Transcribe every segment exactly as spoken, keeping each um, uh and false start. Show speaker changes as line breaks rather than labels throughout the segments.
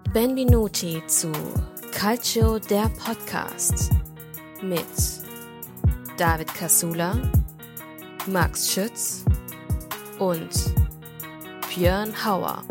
Benvenuti zu Calcio der Podcast mit David Casula, Max Schütz und Björn Hauer.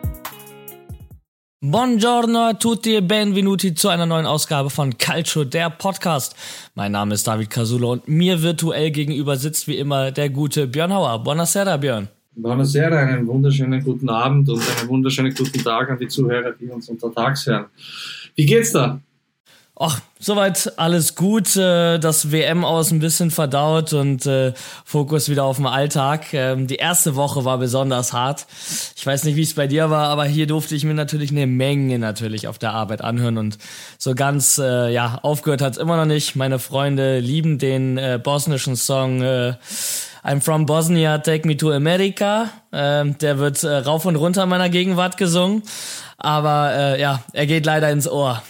Buongiorno a tutti e benvenuti zu einer neuen Ausgabe von Calcio der Podcast. Mein Name ist David Casula und mir virtuell gegenüber sitzt wie immer der gute Björn Hauer. Buonasera, Björn.
Buonasera, einen wunderschönen guten Abend und einen wunderschönen guten Tag an die Zuhörer, die uns untertags hören. Wie geht's da?
Ach, soweit alles gut, das W M aus ein bisschen verdaut und äh, Fokus wieder auf den Alltag. Ähm, die erste Woche war besonders hart. Ich weiß nicht, wie es bei dir war, aber hier durfte ich mir natürlich eine Menge natürlich auf der Arbeit anhören und so ganz äh, ja aufgehört hat's immer noch nicht. Meine Freunde lieben den äh, bosnischen Song äh, I'm from Bosnia, Take Me to America. Ähm, der wird äh, rauf und runter meiner Gegenwart gesungen, aber äh, ja, er geht leider ins Ohr.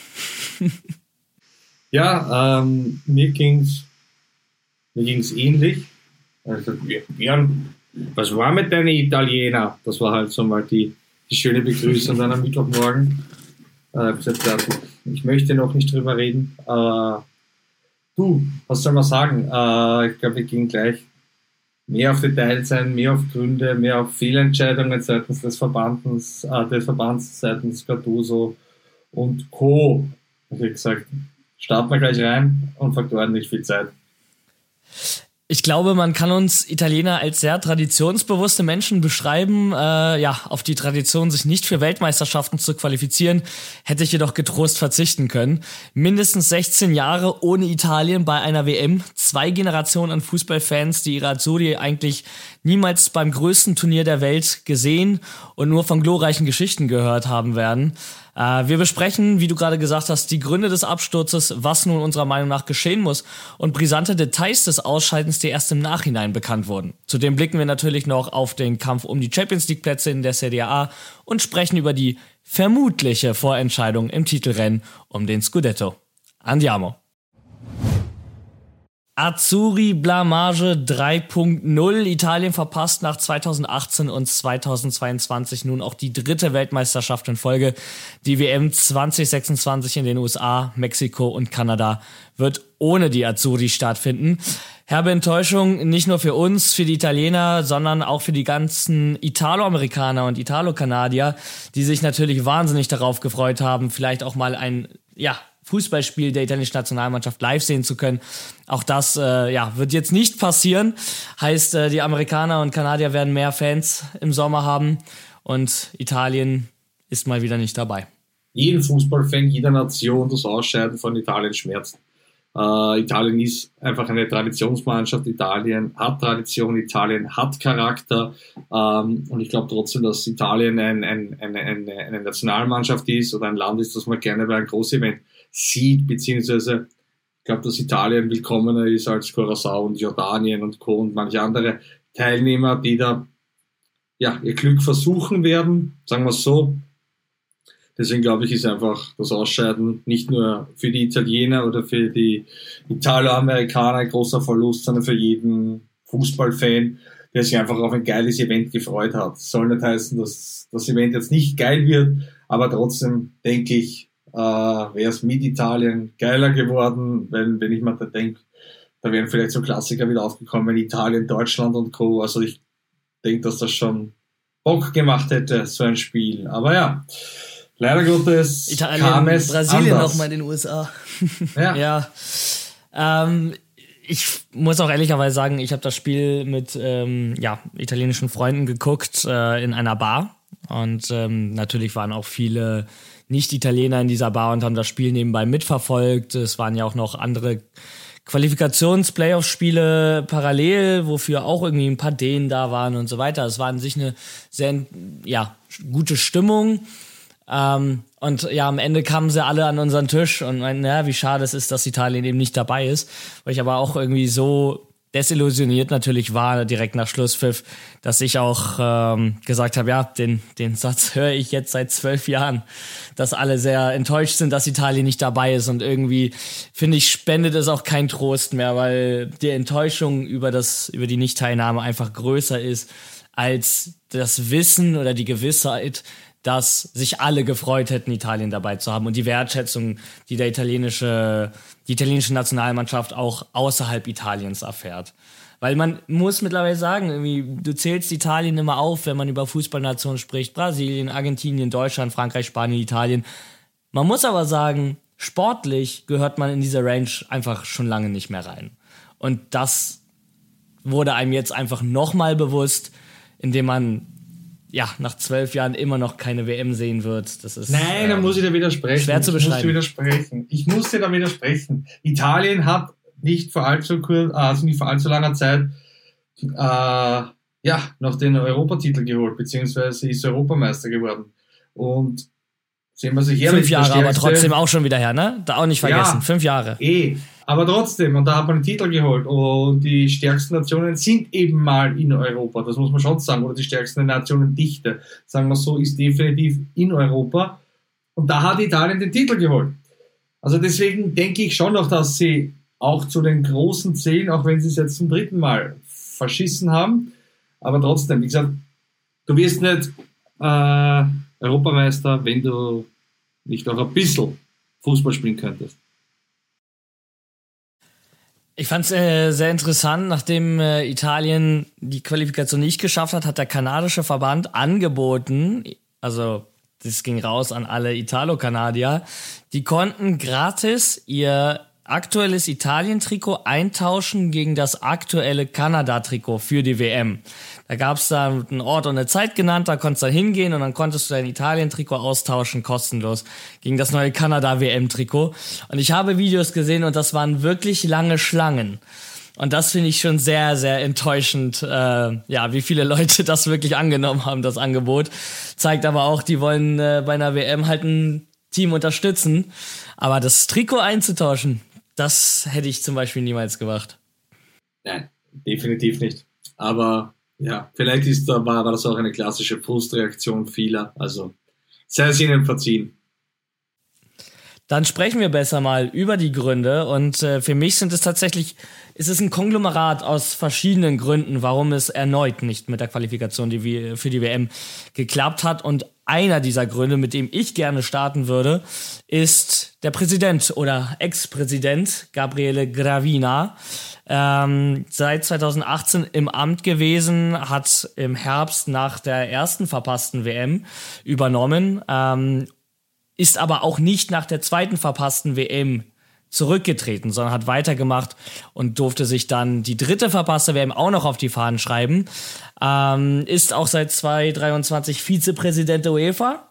Ja, ähm, mir ging's, mir ging's ähnlich. Also, Björn, was war mit deinen Italiener? Das war halt so mal die, die schöne Begrüßung an einem Mittwochmorgen. Äh, ich möchte noch nicht drüber reden. Äh, du, was soll man sagen? Äh, ich glaube, wir gehen gleich mehr auf Details ein, mehr auf Gründe, mehr auf Fehlentscheidungen seitens des Verbands, äh, des Verbands seitens Gattuso und Co. Ich habe gesagt, starten wir gleich rein und vergeuden nicht viel Zeit.
Ich glaube, man kann uns Italiener als sehr traditionsbewusste Menschen beschreiben. Äh, ja, auf die Tradition, sich nicht für Weltmeisterschaften zu qualifizieren, hätte ich jedoch getrost verzichten können. Mindestens sechzehn Jahre ohne Italien bei einer W M. Zwei Generationen an Fußballfans, die ihre Azzurri eigentlich niemals beim größten Turnier der Welt gesehen und nur von glorreichen Geschichten gehört haben werden. Äh, wir besprechen, wie du gerade gesagt hast, die Gründe des Absturzes, was nun unserer Meinung nach geschehen muss und brisante Details des Ausscheidens, die erst im Nachhinein bekannt wurden. Zudem blicken wir natürlich noch auf den Kampf um die Champions League Plätze in der Serie A und sprechen über die vermutliche Vorentscheidung im Titelrennen um den Scudetto. Andiamo! Azzurri Blamage drei Punkt null. Italien verpasst nach zweitausendachtzehn und zweitausendzweiundzwanzig nun auch die dritte Weltmeisterschaft in Folge. Die W M zwanzig sechsundzwanzig in den U S A, Mexiko und Kanada wird ohne die Azzurri stattfinden. Herbe Enttäuschung nicht nur für uns, für die Italiener, sondern auch für die ganzen Italo-Amerikaner und Italo-Kanadier, die sich natürlich wahnsinnig darauf gefreut haben, vielleicht auch mal ein, ja, Fußballspiel der italienischen Nationalmannschaft live sehen zu können. Auch das äh, ja, wird jetzt nicht passieren. Heißt, äh, die Amerikaner und Kanadier werden mehr Fans im Sommer haben und Italien ist mal wieder nicht dabei.
Jeden Fußballfan, jeder Nation, das Ausscheiden von Italien schmerzt. Äh, Italien ist einfach eine Traditionsmannschaft. Italien hat Tradition, Italien hat Charakter. Ähm, und ich glaube trotzdem, dass Italien ein, ein, eine, eine, eine Nationalmannschaft ist oder ein Land ist, das man gerne bei einem Großevent sieht, beziehungsweise ich glaube, dass Italien willkommener ist als Curaçao und Jordanien und Co. und manche andere Teilnehmer, die da ja ihr Glück versuchen werden, sagen wir es so. Deswegen glaube ich, ist einfach das Ausscheiden nicht nur für die Italiener oder für die Italo-Amerikaner ein großer Verlust, sondern für jeden Fußballfan, der sich einfach auf ein geiles Event gefreut hat. Das soll nicht heißen, dass das Event jetzt nicht geil wird, aber trotzdem denke ich, äh, wäre es mit Italien geiler geworden, wenn, wenn ich mir da denke, da wären vielleicht so Klassiker wieder aufgekommen, Italien, Deutschland und Co. Also ich denke, dass das schon Bock gemacht hätte, so ein Spiel. Aber ja, leider Gottes
Italien,
kam es
Brasilien
anders.
nochmal in den U S A.
Ja.
ja. Ähm, ich muss auch ehrlicherweise sagen, ich habe das Spiel mit ähm, ja, italienischen Freunden geguckt äh, in einer Bar. Und ähm, natürlich waren auch viele Nicht-Italiener in dieser Bar und haben das Spiel nebenbei mitverfolgt. Es waren ja auch noch andere Qualifikations-Playoff-Spiele parallel, wofür auch irgendwie ein paar Dänen da waren und so weiter. Es war an sich eine sehr ja, gute Stimmung. Ähm, und ja, am Ende kamen sie alle an unseren Tisch und meinten, ja, wie schade es ist, dass Italien eben nicht dabei ist. Weil ich aber auch irgendwie so desillusioniert natürlich war, direkt nach Schlusspfiff, dass ich auch ähm, gesagt habe, ja, den den Satz höre ich jetzt seit zwölf Jahren, dass alle sehr enttäuscht sind, dass Italien nicht dabei ist. Und irgendwie, finde ich, spendet es auch keinen Trost mehr, weil die Enttäuschung über das über die Nichtteilnahme einfach größer ist als das Wissen oder die Gewissheit, dass sich alle gefreut hätten, Italien dabei zu haben und die Wertschätzung, die der italienische, die italienische Nationalmannschaft auch außerhalb Italiens erfährt. Weil man muss mittlerweile sagen, irgendwie, du zählst Italien immer auf, wenn man über Fußballnationen spricht. Brasilien, Argentinien, Deutschland, Frankreich, Spanien, Italien. Man muss aber sagen, sportlich gehört man in diese Range einfach schon lange nicht mehr rein. Und das wurde einem jetzt einfach nochmal bewusst, indem man ja nach zwölf Jahren immer noch keine W M sehen wird. Das ist,
Nein, da
ähm,
muss ich dir widersprechen.
Schwer zu beschreiben.
Ich muss dir widersprechen. Ich muss dir da widersprechen. Italien hat nicht vor allzu kurz, also nicht vor allzu langer Zeit äh, ja, noch den Europatitel geholt, beziehungsweise ist Europameister geworden. Und sehen wir sich her.
Fünf Jahre, aber trotzdem auch schon wieder her, ne? Da auch nicht vergessen.
Ja,
Fünf Jahre.
Eh, aber trotzdem, und da hat man einen Titel geholt. Und die stärksten Nationen sind eben mal in Europa. Das muss man schon sagen. Oder die stärksten Nationendichte, sagen wir so, ist definitiv in Europa. Und da hat Italien den Titel geholt. Also deswegen denke ich schon noch, dass sie auch zu den Großen zählen, auch wenn sie es jetzt zum dritten Mal verschissen haben. Aber trotzdem, wie gesagt, du wirst nicht äh, Europameister, wenn du nicht auch ein bisschen Fußball spielen könntest.
Ich fand es äh, sehr interessant, nachdem äh, Italien die Qualifikation nicht geschafft hat, hat der kanadische Verband angeboten, also das ging raus an alle Italo-Kanadier, die konnten gratis ihr aktuelles Italien-Trikot eintauschen gegen das aktuelle Kanada-Trikot für die W M. Da gab es da einen Ort und eine Zeit genannt, da konntest du dann hingehen und dann konntest du dein Italien-Trikot austauschen, kostenlos, gegen das neue Kanada-W M-Trikot. Und ich habe Videos gesehen und das waren wirklich lange Schlangen. Und das finde ich schon sehr, sehr enttäuschend, äh, ja, wie viele Leute das wirklich angenommen haben, das Angebot. Zeigt aber auch, die wollen äh, bei einer W M halt ein Team unterstützen. Aber das Trikot einzutauschen, das hätte ich zum Beispiel niemals gemacht.
Nein, definitiv nicht. Aber ja, vielleicht ist da, war, war das auch eine klassische Frustreaktion vieler. Also sei es ihnen verziehen.
Dann sprechen wir besser mal über die Gründe. Und äh, für mich sind es tatsächlich, es ist ein Konglomerat aus verschiedenen Gründen, warum es erneut nicht mit der Qualifikation die, für die W M geklappt hat. Und einer dieser Gründe, mit dem ich gerne starten würde, ist der Präsident oder Ex-Präsident Gabriele Gravina. Ähm, seit zweitausendachtzehn im Amt gewesen, hat im Herbst nach der ersten verpassten W M übernommen, ähm, ist aber auch nicht nach der zweiten verpassten W M zurückgetreten, sondern hat weitergemacht und durfte sich dann die dritte verpasste W M auch noch auf die Fahnen schreiben. Ähm, ist auch seit zweitausenddreiundzwanzig Vizepräsident der UEFA,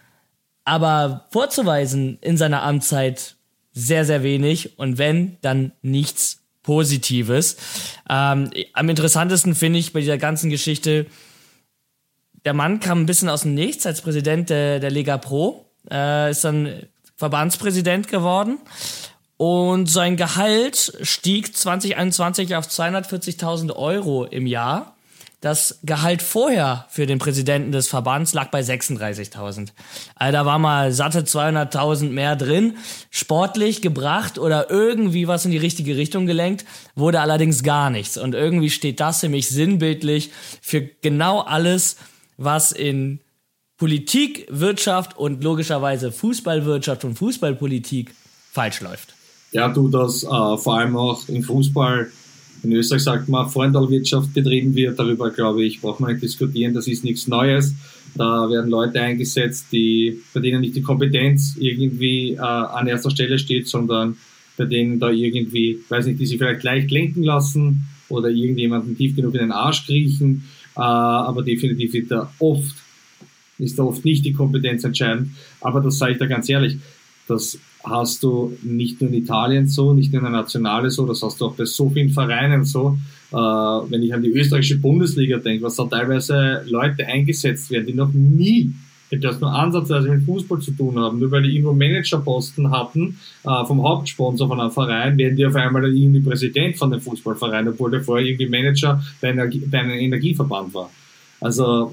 aber vorzuweisen in seiner Amtszeit sehr, sehr wenig und wenn, dann nichts Positives. Ähm, am interessantesten finde ich bei dieser ganzen Geschichte, der Mann kam ein bisschen aus dem Nichts als Präsident der, der Lega Pro, äh, ist dann Verbandspräsident geworden. Und sein Gehalt stieg zwanzig einundzwanzig auf zweihundertvierzigtausend Euro im Jahr. Das Gehalt vorher für den Präsidenten des Verbands lag bei sechsunddreißigtausend. Also da war mal satte zweihunderttausend mehr drin. Sportlich gebracht oder irgendwie was in die richtige Richtung gelenkt, wurde allerdings gar nichts. Und irgendwie steht das nämlich sinnbildlich für genau alles, was in Politik, Wirtschaft und logischerweise Fußballwirtschaft und Fußballpolitik falsch läuft.
Ja, du, das äh, vor allem auch im Fußball, in Österreich sagt man, Freundalwirtschaft betrieben wird, darüber glaube ich, braucht man nicht diskutieren, das ist nichts Neues. Da werden Leute eingesetzt, die, bei denen nicht die Kompetenz irgendwie äh, an erster Stelle steht, sondern bei denen da irgendwie, weiß nicht, die sich vielleicht leicht lenken lassen oder irgendjemanden tief genug in den Arsch kriechen, äh, aber definitiv wird da oft, ist da oft nicht die Kompetenz entscheidend. Aber das sage ich da ganz ehrlich, das hast du nicht nur in Italien so, nicht nur in der Nationale so, das hast du auch bei so vielen Vereinen so. Äh, wenn ich an die österreichische Bundesliga denke, was da teilweise Leute eingesetzt werden, die noch nie etwas nur ansatzweise mit Fußball zu tun haben, nur weil die irgendwo Managerposten hatten äh, vom Hauptsponsor von einem Verein, werden die auf einmal dann irgendwie Präsident von dem Fußballverein, obwohl der vorher irgendwie Manager bei, Energie, bei einem Energieverband war. Also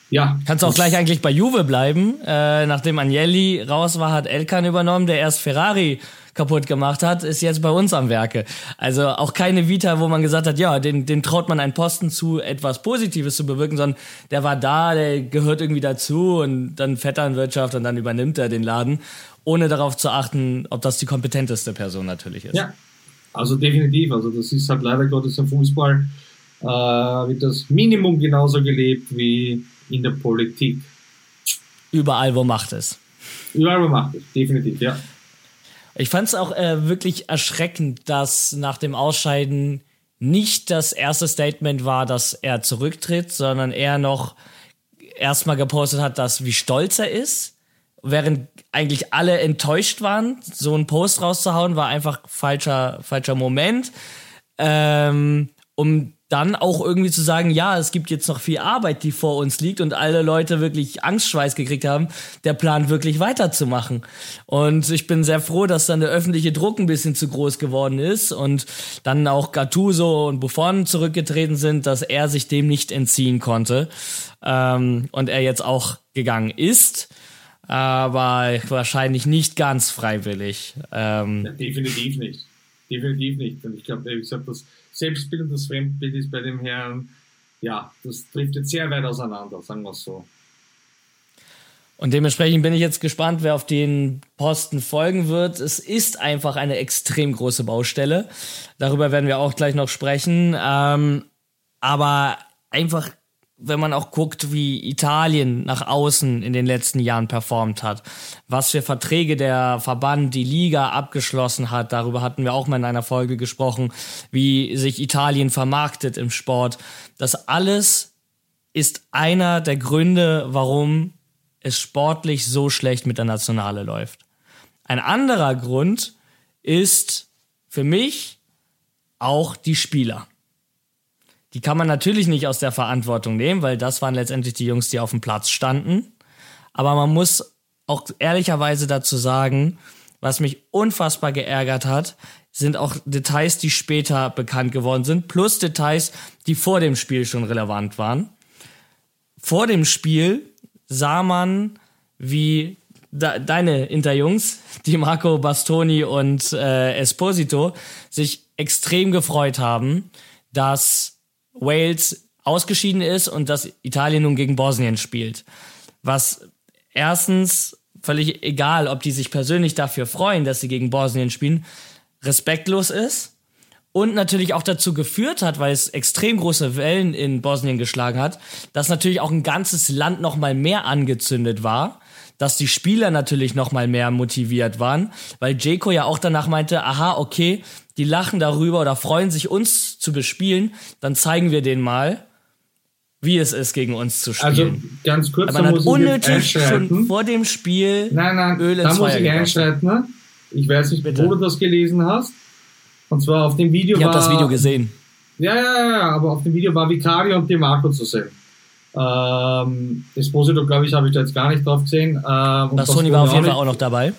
Ja.
Kannst auch gleich eigentlich bei Juve bleiben. Äh, nachdem Agnelli raus war, hat Elkann übernommen, der erst Ferrari kaputt gemacht hat, ist jetzt bei uns am Werke. Also auch keine Vita, wo man gesagt hat, ja, den, den traut man einen Posten zu, etwas Positives zu bewirken, sondern der war da, der gehört irgendwie dazu und dann Vetternwirtschaft und dann übernimmt er den Laden, ohne darauf zu achten, ob das die kompetenteste Person natürlich ist.
Ja, also definitiv. Also das ist halt leider Gottes im Fußball, äh, wird das Minimum genauso gelebt wie in der Politik.
Überall, wo Macht ist.
Überall, wo Macht ist, definitiv, ja.
Ich fand es auch äh, wirklich erschreckend, dass nach dem Ausscheiden nicht das erste Statement war, dass er zurücktritt, sondern er noch erstmal gepostet hat, dass wie stolz er ist, während eigentlich alle enttäuscht waren. So einen Post rauszuhauen war einfach falscher falscher Moment, ähm, um dann auch irgendwie zu sagen, ja, es gibt jetzt noch viel Arbeit, die vor uns liegt und alle Leute wirklich Angstschweiß gekriegt haben, der Plan wirklich weiterzumachen. Und ich bin sehr froh, dass dann der öffentliche Druck ein bisschen zu groß geworden ist und dann auch Gattuso und Buffon zurückgetreten sind, dass er sich dem nicht entziehen konnte ähm, und er jetzt auch gegangen ist, aber wahrscheinlich nicht ganz freiwillig. Ähm,
ja, definitiv nicht. Definitiv nicht. Und ich glaube, wie gesagt, das Selbstbild und das Fremdbild ist bei dem Herrn, ja, das trifft jetzt sehr weit auseinander, sagen wir es so.
Und dementsprechend bin ich jetzt gespannt, wer auf den Posten folgen wird. Es ist einfach eine extrem große Baustelle. Darüber werden wir auch gleich noch sprechen. Ähm, aber einfach, wenn man auch guckt, wie Italien nach außen in den letzten Jahren performt hat, was für Verträge der Verband, die Liga abgeschlossen hat, darüber hatten wir auch mal in einer Folge gesprochen, wie sich Italien vermarktet im Sport. Das alles ist einer der Gründe, warum es sportlich so schlecht mit der Nationale läuft. Ein anderer Grund ist für mich auch die Spieler. Die kann man natürlich nicht aus der Verantwortung nehmen, weil das waren letztendlich die Jungs, die auf dem Platz standen. Aber man muss auch ehrlicherweise dazu sagen, was mich unfassbar geärgert hat, sind auch Details, die später bekannt geworden sind, plus Details, die vor dem Spiel schon relevant waren. Vor dem Spiel sah man, wie de- deine Interjungs, die Marco Bastoni und äh, Esposito, sich extrem gefreut haben, dass Wales ausgeschieden ist und dass Italien nun gegen Bosnien spielt. Was erstens völlig egal, ob die sich persönlich dafür freuen, dass sie gegen Bosnien spielen, respektlos ist und natürlich auch dazu geführt hat, weil es extrem große Wellen in Bosnien geschlagen hat, dass natürlich auch ein ganzes Land noch mal mehr angezündet war, dass die Spieler natürlich noch mal mehr motiviert waren, weil Dzeko ja auch danach meinte, aha, okay, die lachen darüber oder freuen sich, uns zu bespielen, dann zeigen wir denen mal, wie es ist, gegen uns zu spielen.
Also ganz kurz,
aber
da
man
muss
hat
ich
unnötig
jetzt
schon vor dem Spiel
nein, nein,
Öl ins
da muss
Feuer
ich
gebracht.
einschreiten. Ne? Ich weiß nicht,
Bitte.
wo du das gelesen hast. Und zwar auf dem Video
Ich
war...
habe das Video gesehen.
Ja, ja, ja, ja, aber auf dem Video war Vicario und Di Marco zu sehen. Ähm, Esposito, glaube ich, habe ich da jetzt gar nicht drauf gesehen. Ähm,
Bastoni war auf jeden Fall auch noch dabei.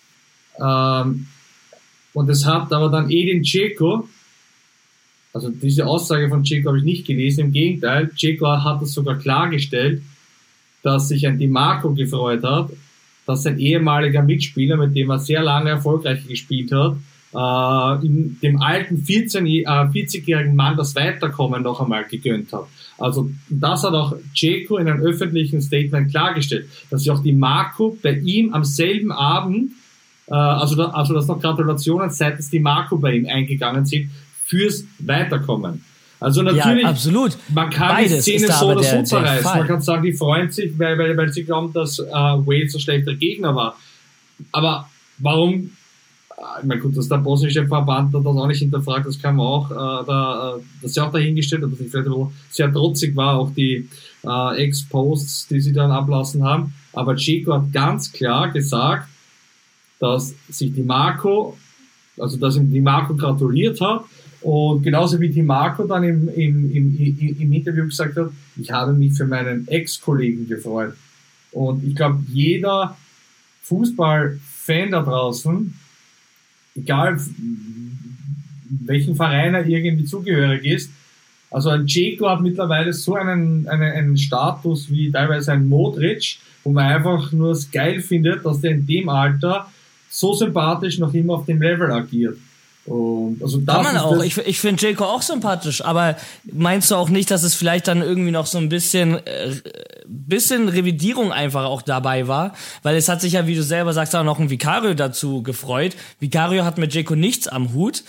Ähm, und es hat aber dann Edin Dzeko, also diese Aussage von Dzeko habe ich nicht gelesen, im Gegenteil, Dzeko hat es sogar klargestellt, dass sich ein Di Marco gefreut hat, dass sein ehemaliger Mitspieler, mit dem er sehr lange erfolgreich gespielt hat, äh, in dem alten vierzehn, äh, vierzigjährigen Mann das Weiterkommen noch einmal gegönnt hat. Also das hat auch Dzeko in einem öffentlichen Statement klargestellt, dass sich auch Di Marco bei ihm am selben Abend, äh, also, da, also dass noch Gratulationen seitens Di Marco bei ihm eingegangen sind fürs Weiterkommen. Also natürlich,
ja, absolut.
man kann
Beides
die
ist
Szene
da
so
aber
oder
der-
so
der
zerreißen.
Fall.
Man kann sagen, die freuen sich, weil, weil, weil sie glauben, dass äh, Wales ein schlechter Gegner war. Aber warum? Ich meine, gut, dass der bosnische Verband das auch nicht hinterfragt, das kann man auch, äh, da, äh, das ist ja auch dahingestellt, dass ich vielleicht sehr trotzig war, auch die äh, Ex-Posts, die sie dann ablassen haben. Aber Dzeko hat ganz klar gesagt, dass sich Di Marco, also dass ihm Di Marco gratuliert hat und genauso wie Di Marco dann im, im, im, im, im Interview gesagt hat, ich habe mich für meinen Ex-Kollegen gefreut. Und ich glaube, jeder Fußballfan da draußen, egal welchen Verein er irgendwie zugehörig ist, Also ein Dzeko hat mittlerweile so einen, einen, einen Status wie teilweise ein Modric, wo man einfach nur es geil findet, dass der in dem Alter so sympathisch noch immer auf dem Level agiert. Und also das
Kann man
ist
auch.
das
Ich, ich finde Dzeko auch sympathisch, aber meinst du auch nicht, dass es vielleicht dann irgendwie noch so ein bisschen, äh, bisschen Revidierung einfach auch dabei war? Weil es hat sich ja, wie du selber sagst, auch noch ein Vicario dazu gefreut. Vicario hat mit Dzeko nichts am Hut.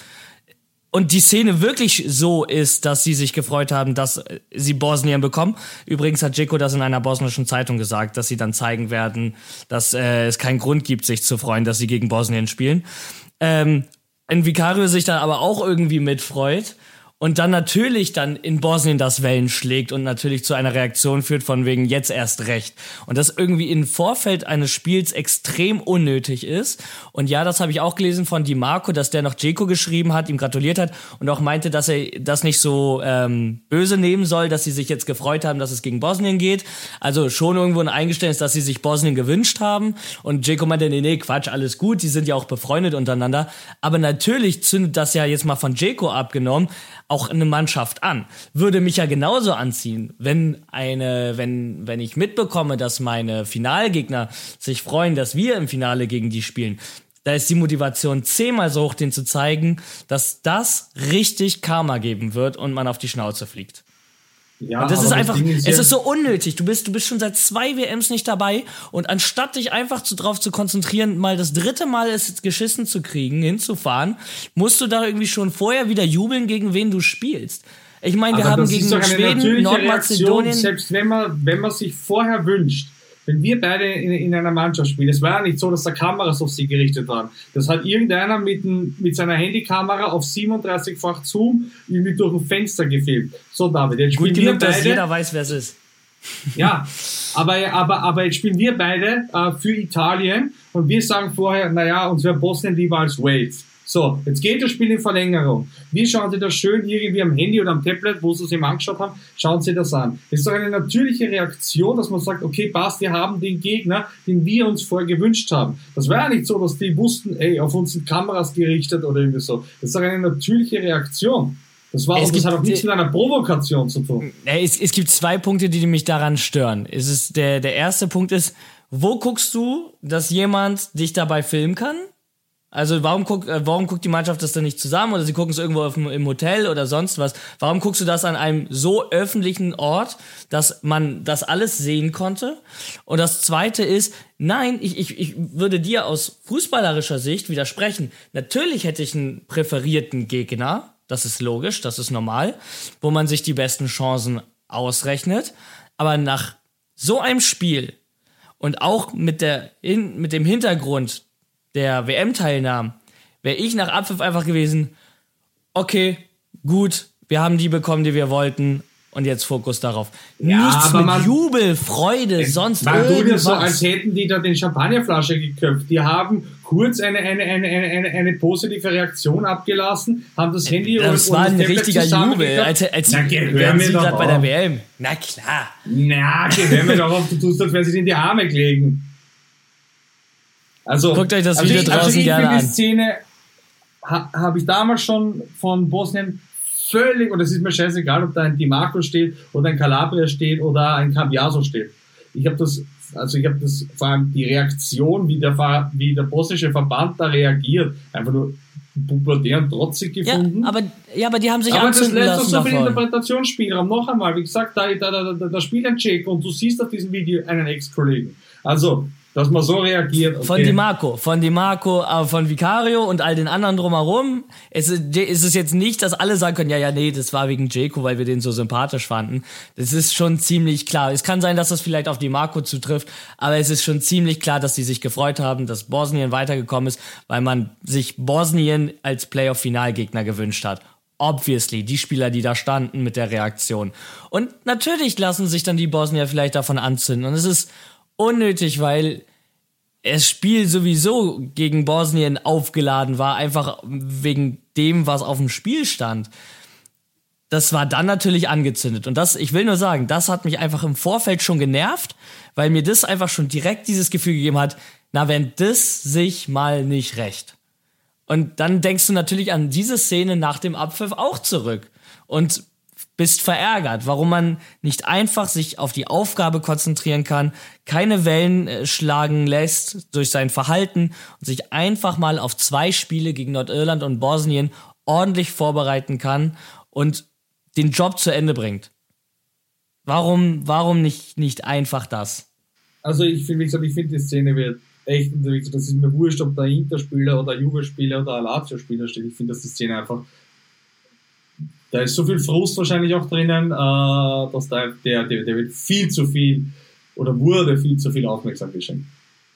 Und die Szene wirklich so ist, dass sie sich gefreut haben, dass sie Bosnien bekommen. Übrigens hat Dzeko das in einer bosnischen Zeitung gesagt, dass sie dann zeigen werden, dass äh, es keinen Grund gibt, sich zu freuen, dass sie gegen Bosnien spielen. Ähm, ein Vicario sich dann aber auch irgendwie mitfreut und dann natürlich dann in Bosnien das Wellen schlägt und natürlich zu einer Reaktion führt von wegen jetzt erst recht. Und das irgendwie im Vorfeld eines Spiels extrem unnötig ist. Und ja, das habe ich auch gelesen von Di Marco, dass der noch Dzeko geschrieben hat, ihm gratuliert hat und auch meinte, dass er das nicht so ähm, böse nehmen soll, dass sie sich jetzt gefreut haben, dass es gegen Bosnien geht. Also schon irgendwo ein Eingeständnis, dass sie sich Bosnien gewünscht haben. Und Dzeko meinte, nee, nee, Quatsch, alles gut, die sind ja auch befreundet untereinander. Aber natürlich zündet das ja jetzt mal von Dzeko abgenommen auch eine Mannschaft an. Würde mich ja genauso anziehen, wenn eine, wenn, wenn ich mitbekomme, dass meine Finalgegner sich freuen, dass wir im Finale gegen die spielen. Da ist die Motivation zehnmal so hoch, denen zu zeigen, dass das richtig Karma geben wird und man auf die Schnauze fliegt.
Ja,
und das ist einfach,
ist
es
ja
ist so unnötig. Du bist, du bist schon seit zwei W Ms nicht dabei und anstatt dich einfach zu, drauf zu konzentrieren, mal das dritte Mal es geschissen zu kriegen, hinzufahren, musst du da irgendwie schon vorher wieder jubeln, gegen wen du spielst. Ich meine, wir
aber
haben
das
gegen
ist doch eine
Schweden,
natürliche
Nordmazedonien...
Reaktion, selbst wenn man, wenn man sich vorher wünscht, wenn wir beide in, in einer Mannschaft spielen, es war ja nicht so, dass da Kameras auf sie gerichtet waren. Das hat irgendeiner mit, ein, mit seiner Handykamera auf siebenunddreißig-fach Zoom irgendwie durch ein Fenster gefilmt. So, David, jetzt spielen
Gut
wir
genug,
beide.
dass jeder weiß, wer es ist.
Ja, aber, aber, aber jetzt spielen wir beide äh, für Italien und wir sagen vorher, naja, uns wäre Bosnien lieber als Wales. So, jetzt geht das Spiel in Verlängerung. Wir schauen Sie das schön irgendwie am Handy oder am Tablet, wo Sie es eben angeschaut haben, schauen Sie das an. Das ist doch eine natürliche Reaktion, dass man sagt, okay, passt, wir haben den Gegner, den wir uns vorher gewünscht haben. Das war ja nicht so, dass die wussten, ey, auf uns sind Kameras gerichtet oder irgendwie so. Das ist doch eine natürliche Reaktion. Das war,
Es
und das
gibt-
hat auch nichts mit einer Provokation zu tun.
Es, es gibt zwei Punkte, die mich daran stören. Es ist der, der erste Punkt ist, wo guckst du, dass jemand dich dabei filmen kann? Also warum, guck, äh, warum guckt die Mannschaft das dann nicht zusammen oder sie gucken es irgendwo auf dem, im Hotel oder sonst was? Warum guckst du das an einem so öffentlichen Ort, dass man das alles sehen konnte? Und das Zweite ist, nein, ich, ich, ich würde dir aus fußballerischer Sicht widersprechen. Natürlich hätte ich einen präferierten Gegner, das ist logisch, das ist normal, wo man sich die besten Chancen ausrechnet. Aber nach so einem Spiel und auch mit, der, in, mit dem Hintergrund der W M-Teilnahmen, wäre ich nach Abpfiff einfach gewesen, okay, gut, wir haben die bekommen, die wir wollten und jetzt Fokus darauf.
Ja,
Nichts
aber
mit
man-
Jubel, Freude, sonst
Man tut ja so,
irgendwas.
als hätten die da den Champagnerflasche geköpft. Die haben kurz eine, eine, eine, eine, eine, eine positive Reaktion abgelassen, haben das Handy
Das
und,
war
und
ein
das Tablet
richtiger Jubel,
zusammengeklappt.
als, als
Na, gehör
wären
mir
sie
doch
gerade bei der
auf.
W M. Na klar.
Na, gehör mir doch auf, du tust, als wäre sie in die Arme gelegen. Also,
Guckt euch das
also
Video
ich,
draußen
also ich
gerne
finde
an.
die Szene ha, habe ich damals schon von Bosnien völlig, und es ist mir scheißegal, ob da ein Di Marco steht oder ein Calabria steht oder ein Cambiaso steht. Ich habe das, also ich habe das, vor allem die Reaktion, wie der, Ver- wie der bosnische Verband da reagiert, einfach nur pubertär und trotzig
Ja,
gefunden.
aber, ja, aber die haben sich
Aber das
anzünden
lässt doch
lassen
so viel
davon.
Interpretationsspielraum. Noch einmal, wie gesagt, da, da, da, da, da spielt ein Check und du siehst auf diesem Video einen Ex-Kollegen. Also, dass man so reagiert. Okay.
Von Di Marco, von Di Marco, äh, von Vicario und all den anderen drumherum. Es ist, es ist jetzt nicht, dass alle sagen können, ja, ja, nee, das war wegen Dzeko, weil wir den so sympathisch fanden. Das ist schon ziemlich klar. Es kann sein, dass das vielleicht auf Di Marco zutrifft, aber es ist schon ziemlich klar, dass die sich gefreut haben, dass Bosnien weitergekommen ist, weil man sich Bosnien als Playoff-Finalgegner gewünscht hat. Obviously, die Spieler, die da standen mit der Reaktion. Und natürlich lassen sich dann die Bosnier vielleicht davon anzünden. Und es ist unnötig, weil das Spiel sowieso gegen Bosnien aufgeladen war, einfach wegen dem, was auf dem Spiel stand. Das war dann natürlich angezündet. Und das, ich will nur sagen, das hat mich einfach im Vorfeld schon genervt, weil mir das einfach schon direkt dieses Gefühl gegeben hat, na, wenn das sich mal nicht rächt. Und dann denkst du natürlich an diese Szene nach dem Abpfiff auch zurück. Und bist verärgert, warum man nicht einfach sich auf die Aufgabe konzentrieren kann, keine Wellen äh, schlagen lässt durch sein Verhalten und sich einfach mal auf zwei Spiele gegen Nordirland und Bosnien ordentlich vorbereiten kann und den Job zu Ende bringt. Warum, warum nicht, nicht einfach das?
Also ich finde, wie gesagt, ich finde die Szene wird echt, das ist mir wurscht, ob da ein Inter-Spieler oder ein Juve-Spieler oder ein Lazio-Spieler steht. Ich finde, dass die Szene einfach, da ist so viel Frust wahrscheinlich auch drinnen, äh, dass da der, der, der wird viel zu viel oder wurde viel zu viel Aufmerksamkeit geschenkt.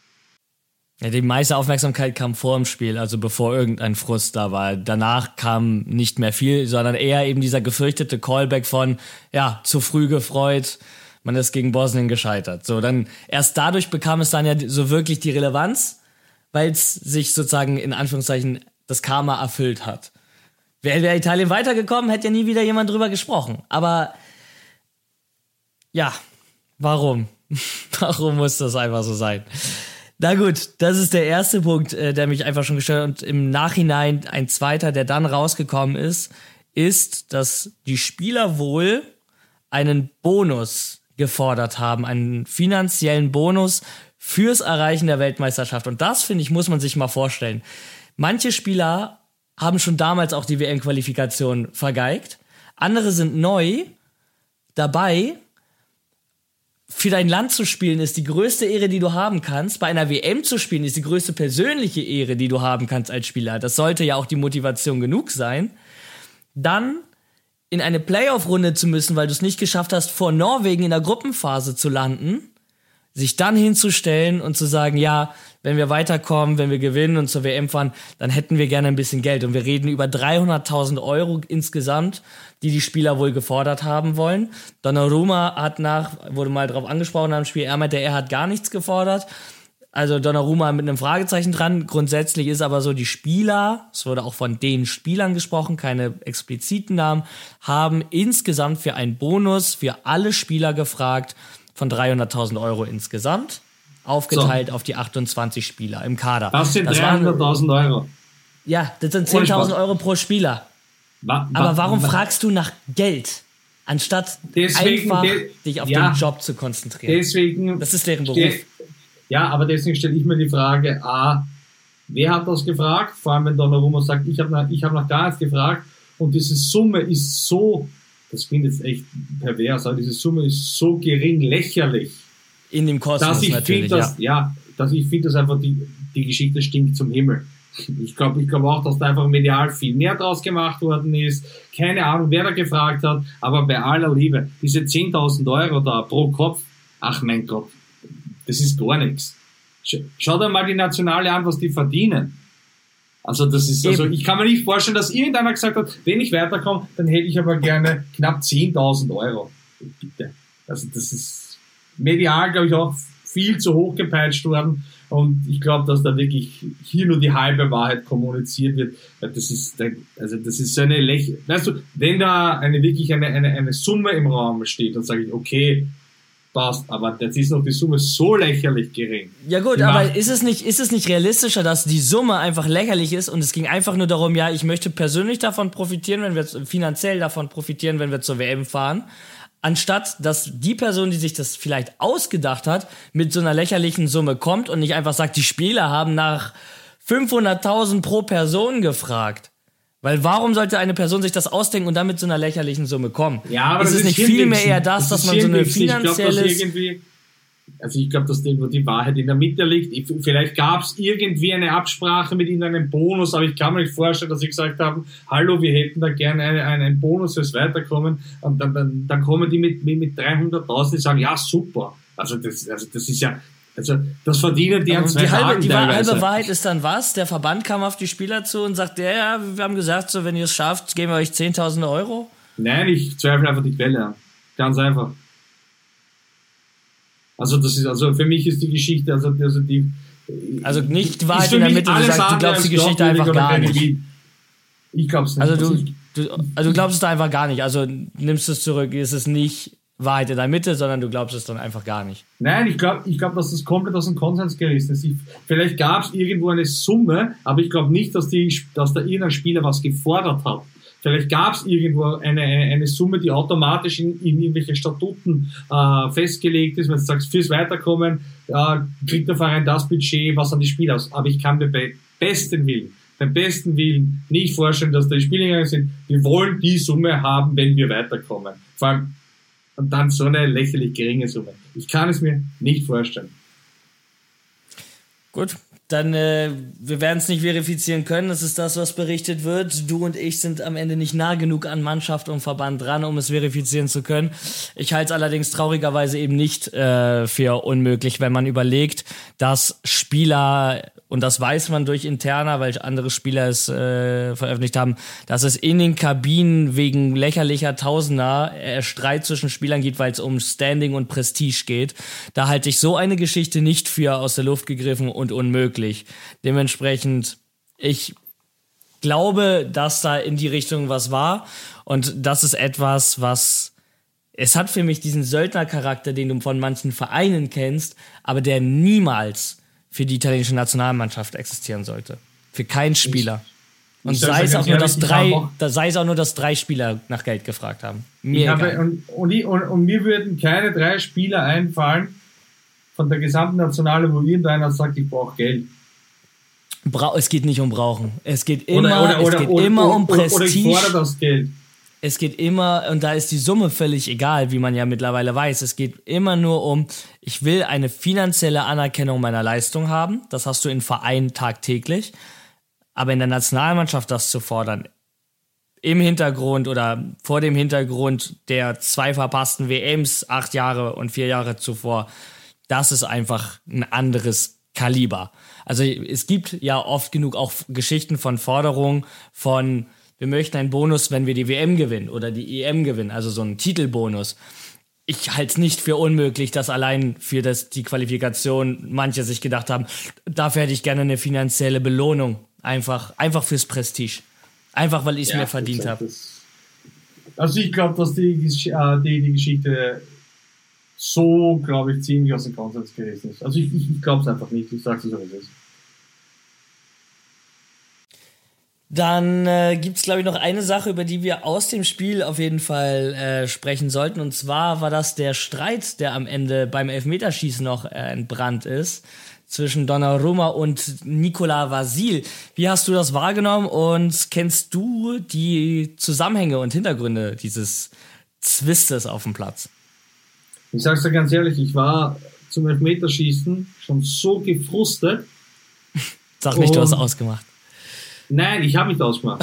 Ja, die meiste Aufmerksamkeit kam vor dem Spiel, also bevor irgendein Frust da war. Danach kam nicht mehr viel, sondern eher eben dieser gefürchtete Callback von, ja, zu früh gefreut, man ist gegen Bosnien gescheitert. So, dann erst dadurch bekam es dann ja so wirklich die Relevanz, weil es sich sozusagen in Anführungszeichen das Karma erfüllt hat. Wäre wär Italien weitergekommen, hätte ja nie wieder jemand drüber gesprochen. Aber ja, warum? Warum muss das einfach so sein? Na gut, das ist der erste Punkt, äh, der mich einfach schon gestört hat. Und im Nachhinein ein zweiter, der dann rausgekommen ist, ist, dass die Spieler wohl einen Bonus gefordert haben, einen finanziellen Bonus fürs Erreichen der Weltmeisterschaft. Und das, finde ich, muss man sich mal vorstellen. Manche Spieler haben schon damals auch die W M-Qualifikation vergeigt. Andere sind neu dabei. Für dein Land zu spielen ist die größte Ehre, die du haben kannst. Bei einer W M zu spielen ist die größte persönliche Ehre, die du haben kannst als Spieler. Das sollte ja auch die Motivation genug sein. Dann in eine Playoff-Runde zu müssen, weil du es nicht geschafft hast, vor Norwegen in der Gruppenphase zu landen, sich dann hinzustellen und zu sagen, ja, wenn wir weiterkommen, wenn wir gewinnen und zur W M fahren, dann hätten wir gerne ein bisschen Geld. Und wir reden über dreihunderttausend Euro insgesamt, die die Spieler wohl gefordert haben wollen. Donnarumma hat nach, wurde mal drauf angesprochen am Spiel, er meinte, er hat gar nichts gefordert. Also Donnarumma mit einem Fragezeichen dran. Grundsätzlich ist aber so, die Spieler, es wurde auch von den Spielern gesprochen, keine expliziten Namen, haben insgesamt für einen Bonus für alle Spieler gefragt von dreihunderttausend Euro insgesamt, aufgeteilt so auf die achtundzwanzig Spieler im Kader.
Das sind dreihunderttausend Euro.
Ja, das sind zehntausend Euro pro Spieler. Wa- wa- Aber warum wa- fragst du nach Geld, anstatt deswegen, einfach de- dich auf ja, den Job zu konzentrieren?
Deswegen,
das ist deren Beruf.
Ste- ja, aber deswegen stelle ich mir die Frage, A, wer hat das gefragt? Vor allem, wenn Donnarumma sagt, ich habe noch, ich hab noch gar nichts gefragt. Und diese Summe ist so, das klingt jetzt echt pervers, aber diese Summe ist so gering, lächerlich.
In dem Kosmos
dass ich
natürlich,
find, dass, ja. ja. Dass ich finde, dass einfach die, die Geschichte stinkt zum Himmel. Ich glaube ich glaub auch, dass da einfach medial viel mehr draus gemacht worden ist. Keine Ahnung, wer da gefragt hat, aber bei aller Liebe, diese zehntausend Euro da pro Kopf, ach mein Gott, das ist gar nichts. Schau dir mal die Nationale an, was die verdienen. Also das ist, also ich kann mir nicht vorstellen, dass irgendeiner gesagt hat, wenn ich weiterkomme, dann hätte ich aber gerne knapp zehntausend Euro. Bitte. Also das ist medial, glaube ich, auch viel zu hoch gepeitscht worden. Und ich glaube, dass da wirklich hier nur die halbe Wahrheit kommuniziert wird. Das ist, also das ist so eine Läch, weißt du, wenn da eine wirklich eine, eine, eine Summe im Raum steht, dann sage ich, okay, passt, aber jetzt ist noch die Summe so lächerlich gering.
Ja gut, aber ist es nicht, ist es nicht realistischer, dass die Summe einfach lächerlich ist und es ging einfach nur darum, ja, ich möchte persönlich davon profitieren, wenn wir finanziell davon profitieren, wenn wir zur W M fahren, anstatt dass die Person, die sich das vielleicht ausgedacht hat, mit so einer lächerlichen Summe kommt und nicht einfach sagt, die Spieler haben nach fünfhunderttausend pro Person gefragt. Weil warum sollte eine Person sich das ausdenken und dann mit so einer lächerlichen Summe kommen?
Ja, aber
ist es nicht vielmehr eher das, das dass man so eine finanzielle...
Also ich glaube, dass irgendwo die Wahrheit in der Mitte liegt. Ich, vielleicht gab es irgendwie eine Absprache mit ihnen, einen Bonus, aber ich kann mir nicht vorstellen, dass sie gesagt haben, hallo, wir hätten da gerne eine, einen Bonus fürs Weiterkommen. Und dann, dann, dann kommen die mit, mit dreihunderttausend, die sagen, ja, super. Also das, also das ist ja... Also das verdienen die an zwei
die halbe,
Tagen
Die
teilweise.
halbe Wahrheit ist dann was? Der Verband kam auf die Spieler zu und sagte, ja, ja, wir haben gesagt, so wenn ihr es schafft, geben wir euch zehntausend Euro.
Nein, ich zweifle einfach die Quelle an. Ganz einfach. Also das ist, also für mich ist die Geschichte, also, also die...
Also nicht die Wahrheit in der Mitte, du sagst, du glaubst die Geschichte einfach gar nicht.
Ich glaub's nicht.
Also du, du, also du glaubst es da einfach gar nicht. Also nimmst es zurück, ist es nicht Wahrheit in der Mitte, sondern du glaubst es dann einfach gar nicht.
Nein, ich glaube, ich glaub, dass das komplett aus dem Konsens gerissen ist. Ich, vielleicht gab es irgendwo eine Summe, aber ich glaube nicht, dass, die, dass da irgendein Spieler was gefordert hat. Vielleicht gab es irgendwo eine, eine Summe, die automatisch in, in irgendwelche Statuten äh, festgelegt ist, wenn du sagst, fürs Weiterkommen äh, kriegt der Verein das Budget, was an die Spieler aus. Aber ich kann mir bei besten Willen, beim besten Willen nicht vorstellen, dass da die Spieler gegangen sind, wir wollen die Summe haben, wenn wir weiterkommen. Vor allem, und dann so eine lächerlich geringe Summe. Ich kann es mir nicht vorstellen.
Gut, dann, äh, wir werden es nicht verifizieren können, das ist das, was berichtet wird. Du und ich sind am Ende nicht nah genug an Mannschaft und Verband dran, um es verifizieren zu können. Ich halte es allerdings traurigerweise eben nicht äh, für unmöglich, wenn man überlegt, dass Spieler, und das weiß man durch Interna, weil andere Spieler es äh, veröffentlicht haben, dass es in den Kabinen wegen lächerlicher Tausender äh, Streit zwischen Spielern geht, weil es um Standing und Prestige geht. Da halte ich so eine Geschichte nicht für aus der Luft gegriffen und unmöglich. Dementsprechend, ich glaube, dass da in die Richtung was war, und das ist etwas, was, es hat für mich diesen Söldnercharakter, den du von manchen Vereinen kennst, aber der niemals für die italienische Nationalmannschaft existieren sollte. Für keinen Spieler. Und
ich
sei es auch nur, dass drei,
auch,
da sei es auch nur, dass drei Spieler nach Geld gefragt haben. Mir
ich habe, und, und, ich, und, und mir würden keine drei Spieler einfallen von der gesamten Nationale, wo irgendeiner sagt, ich brauche Geld.
Bra- es geht nicht um Brauchen. Es geht immer,
oder, oder,
es
oder,
geht
oder,
immer
oder,
um Prestige.
Oder ich fordere das Geld.
Es geht immer, und da ist die Summe völlig egal, wie man ja mittlerweile weiß. Es geht immer nur um, ich will eine finanzielle Anerkennung meiner Leistung haben. Das hast du in Vereinen tagtäglich. Aber in der Nationalmannschaft das zu fordern, im Hintergrund oder vor dem Hintergrund der zwei verpassten W Ms, acht Jahre und vier Jahre zuvor, das ist einfach ein anderes Kaliber. Also es gibt ja oft genug auch Geschichten von Forderungen von, wir möchten einen Bonus, wenn wir die W M gewinnen oder die E M gewinnen, also so einen Titelbonus. Ich halte es nicht für unmöglich, dass allein für das, die Qualifikation manche sich gedacht haben, dafür hätte ich gerne eine finanzielle Belohnung. Einfach, einfach fürs Prestige. Einfach, weil ich es
ja,
mir verdient habe.
Also ich glaube, dass die, die, die Geschichte so, glaube ich, ziemlich aus dem Konsens gerissen ist. Also ich, ich, ich glaube es einfach nicht. Ich sage es so, wie es ist.
Dann äh, gibt es, glaube ich, noch eine Sache, über die wir aus dem Spiel auf jeden Fall äh, sprechen sollten. Und zwar war das der Streit, der am Ende beim Elfmeterschießen noch äh, entbrannt ist, zwischen Donnarumma und Nicola Vasil. Wie hast du das wahrgenommen und kennst du die Zusammenhänge und Hintergründe dieses Zwistes auf dem Platz?
Ich sag's dir ganz ehrlich, ich war zum Elfmeterschießen schon so gefrustet.
Sag nicht, du hast ausgemacht.
Nein, ich habe nicht ausgemacht.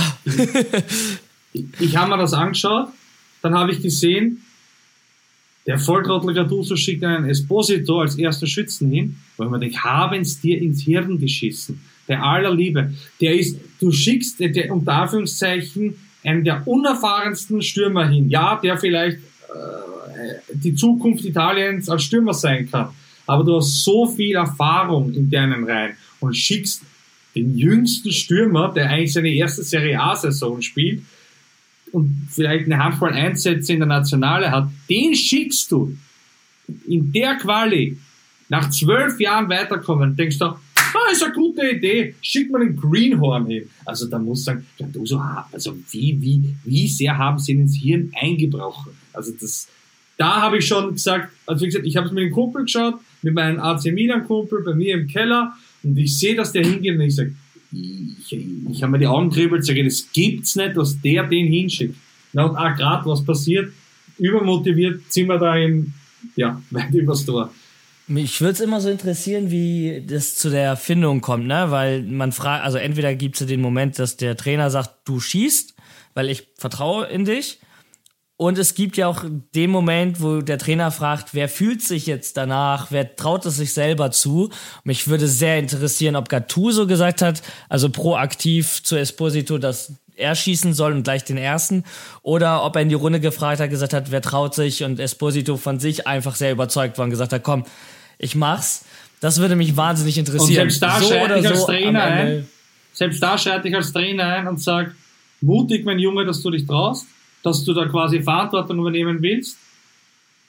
ich ich habe mir das angeschaut, dann habe ich gesehen, der Volltrottel Gattuso schickt einen Esposito als ersten Schützen hin, weil man denkt, haben es dir ins Hirn geschissen. Bei aller Liebe. Der ist, du schickst der, unter Anführungszeichen einen der unerfahrensten Stürmer hin. Ja, der vielleicht äh, die Zukunft Italiens als Stürmer sein kann. Aber du hast so viel Erfahrung in deinen Reihen und schickst den jüngsten Stürmer, der eigentlich seine erste Serie A-Saison spielt und vielleicht eine Handvoll Einsätze in der Nationale hat, den schickst du in der Quali nach zwölf Jahren weiterkommen, denkst du, ah, ist eine gute Idee, schick mal den Greenhorn hin. Also da muss sagen, also wie, wie, wie sehr haben sie ins Hirn eingebrochen? Also das, da habe ich schon gesagt, also wie gesagt, ich habe es mit dem Kumpel geschaut, mit meinem A C Milan-Kumpel bei mir im Keller, und ich sehe, dass der hingeht und ich sage, ich, ich habe mir die Augen kribbelt, sage, das gibt's nicht, dass der den hinschickt. Na, und auch gerade was passiert, übermotiviert sind wir da in, ja, weit übers Tor.
Mich würde es immer so interessieren, wie das zu der Erfindung kommt, ne? Weil man fragt, also entweder gibt es den Moment, dass der Trainer sagt, du schießt, weil ich vertraue in dich. Und es gibt ja auch den Moment, wo der Trainer fragt, wer fühlt sich jetzt danach, wer traut es sich selber zu. Mich würde sehr interessieren, ob Gattuso gesagt hat, also proaktiv zu Esposito, dass er schießen soll und gleich den ersten, oder ob er in die Runde gefragt hat, gesagt hat, wer traut sich, und Esposito von sich einfach sehr überzeugt war und gesagt hat, komm, ich mach's. Das würde mich wahnsinnig interessieren.
Und selbst da
so
schalte ich als
so
Trainer ein, selbst da schalte ich als Trainer ein und sage, mutig, mein Junge, dass du dich traust, dass du da quasi Verantwortung übernehmen willst.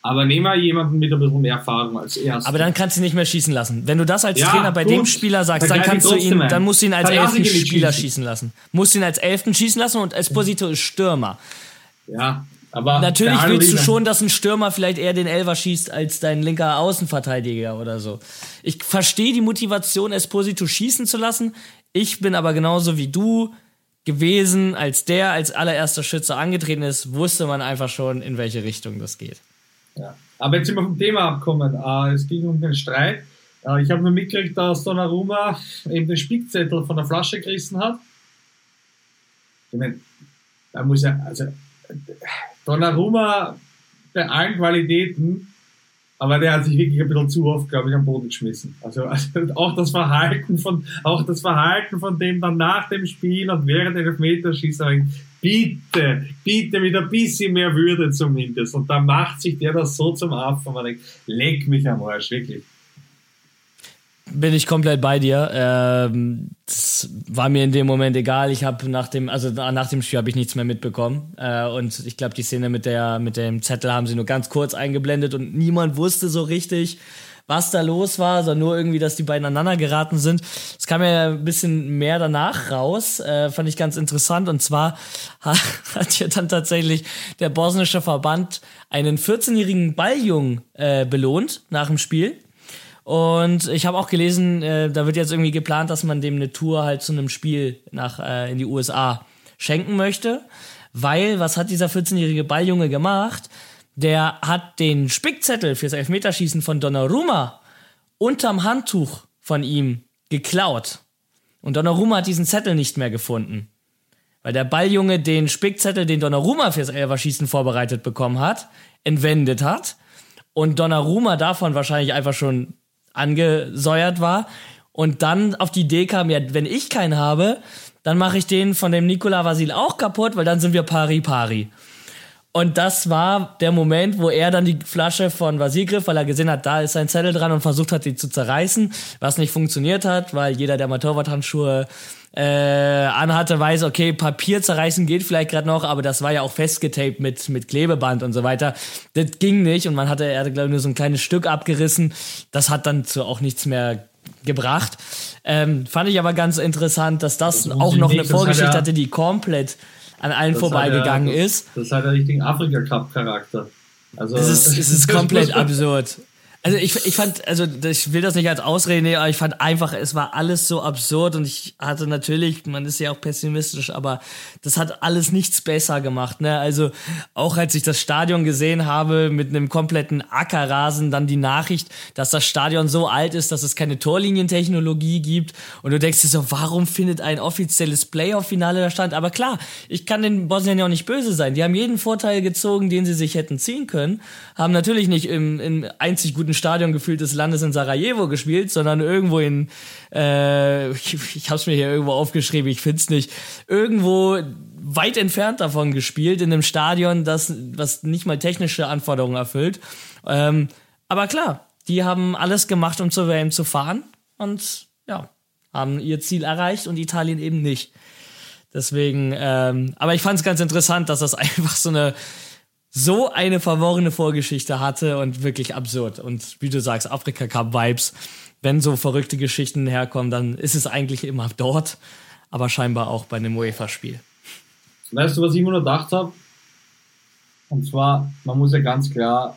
Aber nehmen wir jemanden mit ein bisschen mehr Erfahrung als erst.
Aber dann kannst du ihn nicht mehr schießen lassen. Wenn du das als ja, Trainer bei gut. dem Spieler sagst, dann, dann kannst du ihn, dann musst du ihn als elften Spieler schießen. schießen lassen. Musst ihn als elften schießen lassen und Esposito ist Stürmer.
Ja, aber
natürlich willst du schon, dass ein Stürmer vielleicht eher den Elfer schießt als dein linker Außenverteidiger oder so. Ich verstehe die Motivation, Esposito schießen zu lassen. Ich bin aber genauso wie du gewesen, als der als allererster Schütze angetreten ist, wusste man einfach schon, in welche Richtung das geht.
Ja. Aber jetzt sind wir vom Thema abgekommen. Uh, es ging um den Streit. Uh, ich habe nur mitgekriegt, dass Donnarumma eben den Spickzettel von der Flasche gerissen hat. Ich meine, da muss ja, also Donnarumma bei allen Qualitäten, aber der hat sich wirklich ein bisschen zu oft, glaube ich, am Boden geschmissen. Also, also auch das Verhalten von, auch das Verhalten von dem dann nach dem Spiel und während der Elfmeterschießen, bitte, bitte mit ein bisschen mehr Würde zumindest. Und dann macht sich der das so zum Affen, man denkt, leck mich am Arsch, wirklich.
Bin ich komplett bei dir. Ähm, das war mir in dem Moment egal. Ich habe nach dem, also nach dem Spiel habe ich nichts mehr mitbekommen. Äh, und ich glaube, die Szene mit der, mit dem Zettel haben sie nur ganz kurz eingeblendet und niemand wusste so richtig, was da los war, sondern nur irgendwie, dass die beiden aneinander geraten sind. Es kam ja ein bisschen mehr danach raus, äh, fand ich ganz interessant. Und zwar hat ja dann tatsächlich der bosnische Verband einen vierzehnjährigen Balljungen äh, belohnt nach dem Spiel. Und ich habe auch gelesen, äh, da wird jetzt irgendwie geplant, dass man dem eine Tour halt zu einem Spiel nach äh, in die U S A schenken möchte. Weil, was hat dieser vierzehnjährige Balljunge gemacht? Der hat den Spickzettel fürs Elfmeterschießen von Donnarumma unterm Handtuch von ihm geklaut. Und Donnarumma hat diesen Zettel nicht mehr gefunden. Weil der Balljunge den Spickzettel, den Donnarumma fürs Elferschießen vorbereitet bekommen hat, entwendet hat. Und Donnarumma davon wahrscheinlich einfach schon angesäuert war und dann auf die Idee kam, ja, wenn ich keinen habe, dann mache ich den von dem Nicolas Vasil auch kaputt, weil dann sind wir pari pari. Und das war der Moment, wo er dann die Flasche von Vasil griff, weil er gesehen hat, da ist sein Zettel dran und versucht hat, die zu zerreißen, was nicht funktioniert hat, weil jeder, der mal Torwarthandschuhe äh, anhatte, weiß, okay, Papier zerreißen geht vielleicht gerade noch, aber das war ja auch festgetaped mit mit Klebeband und so weiter. Das ging nicht und man hatte, er hatte, glaube ich, nur so ein kleines Stück abgerissen. Das hat dann zu auch nichts mehr gebracht. Ähm, fand ich aber ganz interessant, dass das, das auch noch eine Vorgeschichte hat er, hatte, die komplett an allen vorbeigegangen
er,
ist.
Das hat ja richtigen Afrika-Cup-Charakter. Also
es ist, es ist komplett absurd. Also ich, ich fand, also ich will das nicht als Ausrede nehmen, aber ich fand einfach, es war alles so absurd und ich hatte natürlich, man ist ja auch pessimistisch, aber das hat alles nichts besser gemacht, ne? Also auch als ich das Stadion gesehen habe mit einem kompletten Ackerrasen, dann die Nachricht, dass das Stadion so alt ist, dass es keine Torlinientechnologie gibt und du denkst dir so, warum findet ein offizielles Playoff-Finale da statt? Aber klar, ich kann den Bosnien ja auch nicht böse sein. Die haben jeden Vorteil gezogen, den sie sich hätten ziehen können, haben natürlich nicht im, im einzig guten Stadion gefühlt des Landes in Sarajevo gespielt, sondern irgendwo in, äh, ich, ich hab's mir hier irgendwo aufgeschrieben, ich find's nicht, irgendwo weit entfernt davon gespielt, in einem Stadion, das, was nicht mal technische Anforderungen erfüllt. Ähm, aber klar, die haben alles gemacht, um zur W M zu fahren und ja, haben ihr Ziel erreicht und Italien eben nicht. Deswegen, ähm, aber ich fand's ganz interessant, dass das einfach so eine so eine verworrene Vorgeschichte hatte und wirklich absurd. Und wie du sagst, Afrika-Cup-Vibes, wenn so verrückte Geschichten herkommen, dann ist es eigentlich immer dort, aber scheinbar auch bei einem UEFA-Spiel.
Weißt du, was ich immer nur gedacht habe? Und zwar, man muss ja ganz klar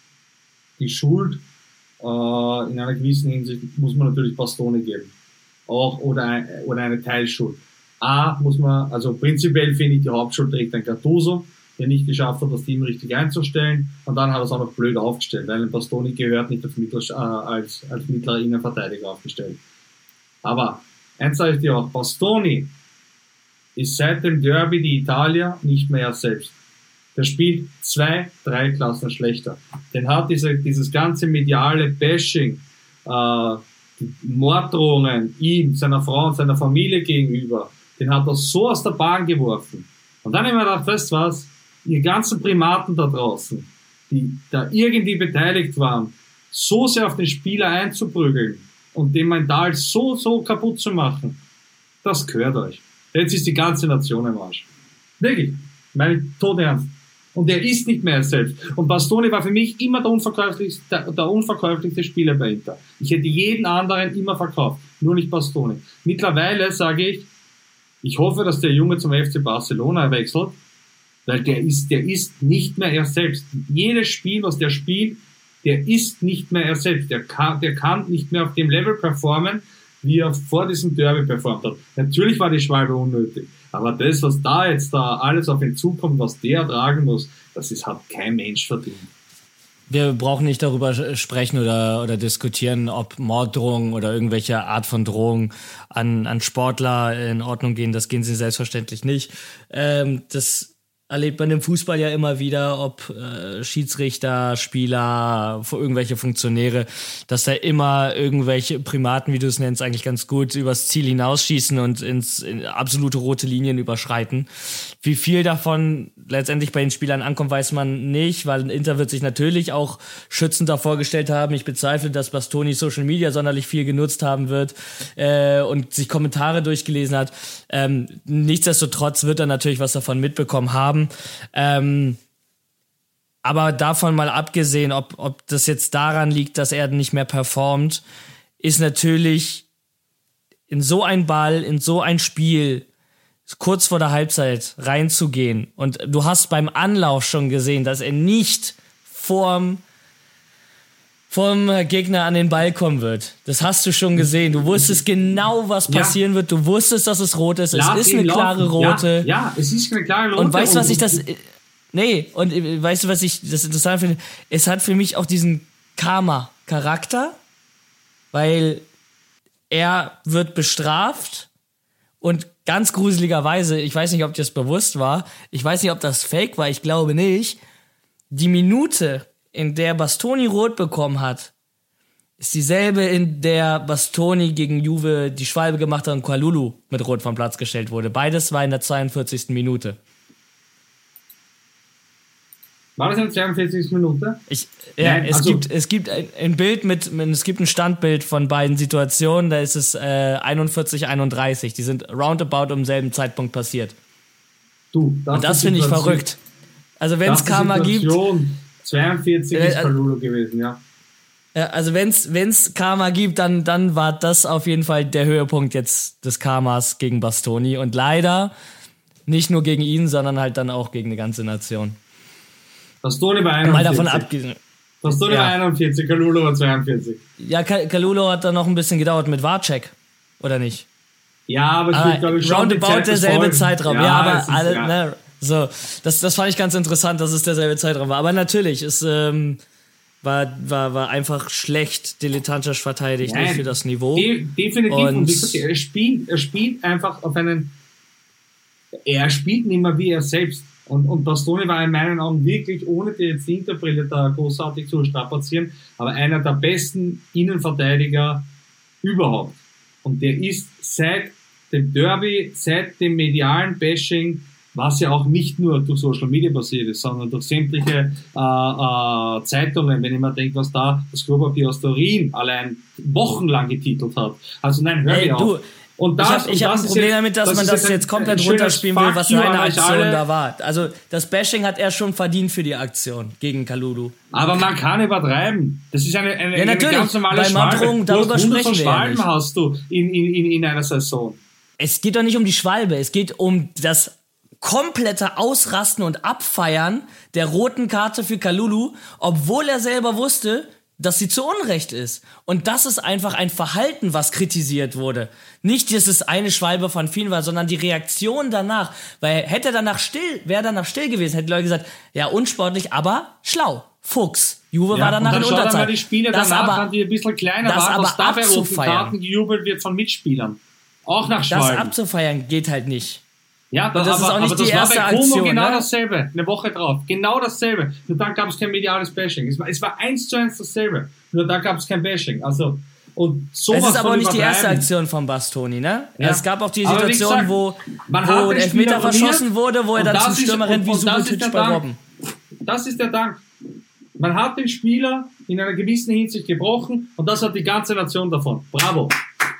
die Schuld äh, in einer gewissen Hinsicht muss man natürlich Bastoni geben. Auch oder, oder eine Teilschuld. A, muss man, also prinzipiell finde ich, die Hauptschuld trägt ein Gattuso, der nicht geschafft hat, das Team richtig einzustellen. Und dann hat er es auch noch blöd aufgestellt, weil ein Bastoni gehört nicht als, mittler, äh, als, als mittlerer Innenverteidiger aufgestellt. Aber eins sage ich dir auch, Bastoni ist seit dem Derby die Italia nicht mehr er selbst. Der spielt zwei, drei Klassen schlechter. Den hat diese, dieses ganze mediale Bashing, äh, die Morddrohungen ihm, seiner Frau und seiner Familie gegenüber, den hat er so aus der Bahn geworfen. Und dann haben wir gedacht, weißt du was, ihr ganzen Primaten da draußen, die da irgendwie beteiligt waren, so sehr auf den Spieler einzuprügeln und den mental so, so kaputt zu machen, das gehört euch. Jetzt ist die ganze Nation im Arsch. Wirklich, meine ich tot ernst. Und er ist nicht mehr er selbst. Und Bastoni war für mich immer der unverkäuflichste, der, der unverkäuflichste Spieler bei Inter. Ich hätte jeden anderen immer verkauft, nur nicht Bastoni. Mittlerweile sage ich, ich hoffe, dass der Junge zum F C Barcelona wechselt, weil der ist, der ist nicht mehr er selbst. Jedes Spiel, was der spielt, der ist nicht mehr er selbst. Der kann, der kann nicht mehr auf dem Level performen, wie er vor diesem Derby performt hat. Natürlich war die Schwalbe unnötig, aber das, was da jetzt da alles auf ihn zukommt, was der tragen muss, das ist, hat kein Mensch verdient.
Wir brauchen nicht darüber sprechen oder, oder diskutieren, ob Morddrohungen oder irgendwelche Art von Drohungen an, an Sportler in Ordnung gehen. Das gehen sie selbstverständlich nicht. Ähm, das erlebt man im Fußball ja immer wieder, ob äh, Schiedsrichter, Spieler, irgendwelche Funktionäre, dass da immer irgendwelche Primaten, wie du es nennst, eigentlich ganz gut übers Ziel hinausschießen und ins in absolute rote Linien überschreiten. Wie viel davon letztendlich bei den Spielern ankommt, weiß man nicht, weil Inter wird sich natürlich auch schützend davor gestellt haben. Ich bezweifle, dass Bastoni Social Media sonderlich viel genutzt haben wird äh, und sich Kommentare durchgelesen hat. Ähm, nichtsdestotrotz wird er natürlich was davon mitbekommen haben. Ähm, aber davon mal abgesehen, ob, ob das jetzt daran liegt, dass er nicht mehr performt, ist natürlich in so ein Ball, in so ein Spiel kurz vor der Halbzeit reinzugehen. Und du hast beim Anlauf schon gesehen, dass er nicht vorm, vorm Gegner an den Ball kommen wird. Das hast du schon gesehen. Du wusstest genau, was passieren ja. wird. Du wusstest, dass es rot ist.
Lass
es ist eine klare rote.
Ja, ja, es ist eine klare rote.
Und weißt du, was ich das... Nee, und weißt du, was ich das interessant finde? Es hat für mich auch diesen Karma-Charakter, weil er wird bestraft und ganz gruseligerweise, ich weiß nicht, ob dir das bewusst war, ich weiß nicht, ob das fake war, ich glaube nicht, die Minute, in der Bastoni rot bekommen hat, ist dieselbe, in der Bastoni gegen Juve die Schwalbe gemacht hat und Kalulu mit rot vom Platz gestellt wurde. Beides war in der zweiundvierzigsten Minute.
War das in der zweiundvierzigsten Minute?
Ich, ja, Nein, es
also
gibt es gibt ein, ein Bild mit, es gibt ein Standbild von beiden Situationen, da ist es äh, einundvierzig, einunddreißig. Die sind roundabout um selben Zeitpunkt passiert.
Du, das
Und das finde ich verrückt. Also wenn es Karma gibt...
zweiundvierzig
äh,
ist Kalulu gewesen, ja.
Ja, also wenn's wenn's Karma gibt, dann dann war das auf jeden Fall der Höhepunkt jetzt des Karmas gegen Bastoni und leider nicht nur gegen ihn, sondern halt dann auch gegen eine ganze Nation.
Bastoni war einundvierzig.
Mal davon abgesehen.
Bastoni ja. war einundvierzig, Kalulu war zweiundvierzig.
Ja, Kalulu hat dann noch ein bisschen gedauert mit Warcek, oder nicht?
Ja, aber es wird, glaube ich, schon
roundabout derselbe Zeitraum. Ja, ja aber ist, alle,
ja.
ne, so, das, das fand ich ganz interessant, dass es derselbe Zeitraum war. Aber natürlich, es ähm, war, war, war einfach schlecht dilettantisch verteidigt,
Nein,
nicht für das Niveau.
De- definitiv.
Und,
und wie gesagt, er spielt, er spielt einfach auf einen, er spielt nicht mehr wie er selbst. Und, und Bastoni war in meinen Augen wirklich, ohne die jetzt die Interbrille da großartig zu strapazieren, aber einer der besten Innenverteidiger überhaupt. Und der ist seit dem Derby, seit dem medialen Bashing, was ja auch nicht nur durch Social Media passiert ist, sondern durch sämtliche äh, äh, Zeitungen, wenn ich mir denke, was da das Klopapier aus Turin allein wochenlang getitelt hat. Also nein, hör
hey,
mir
du,
auf. Und das,
ich habe hab ein Problem jetzt, damit, dass das man das jetzt, jetzt komplett runterspielen will, was seine Aktion da war. Also das Bashing hat er schon verdient für die Aktion gegen Kalulu.
Aber man kann übertreiben. Das ist eine, eine,
ja,
eine ganz normale
bei
Schwalbe.
Darüber sprechen wir
Schwalben
ja
hast du in, in, in, in einer Saison.
Es geht doch nicht um die Schwalbe, es geht um das komplette Ausrasten und Abfeiern der roten Karte für Kalulu, obwohl er selber wusste, dass sie zu Unrecht ist. Und das ist einfach ein Verhalten, was kritisiert wurde. Nicht, dass es eine Schwalbe von vielen war, sondern die Reaktion danach. Weil hätte er danach still, wäre danach still gewesen, hätte Leute gesagt, ja, unsportlich, aber schlau. Fuchs. Juve
ja,
war danach
und dann
in Unterzahl.
Mal die Spiele
das
danach,
aber,
an, die ein bisschen kleiner
das
waren,
aber
was da bei roten
abzufeiern.
Karten gejubelt wird von Mitspielern. Auch nach Schwalben.
Das abzufeiern geht halt nicht.
Ja, das,
das
aber,
ist auch nicht
aber das
die erste
war bei Como
Aktion,
genau
ne?
dasselbe. Eine Woche drauf. Genau dasselbe. Nur dann gab es kein mediales Bashing. Es war, es war eins zu eins dasselbe. Nur da gab es kein Bashing. Also, und sowas
Es ist aber auch nicht die
übertreiben.
erste Aktion von Bastoni, ne?
Ja.
Es gab auch die
Aber
Situation,
gesagt,
wo,
man
wo
hat
ein Elfmeter verschossen wurde, wo er dann zum Stürmer rennt wie Subotic bei Robben.
Das ist der Dank. Man hat den Spieler in einer gewissen Hinsicht gebrochen und das hat die ganze Nation davon. Bravo.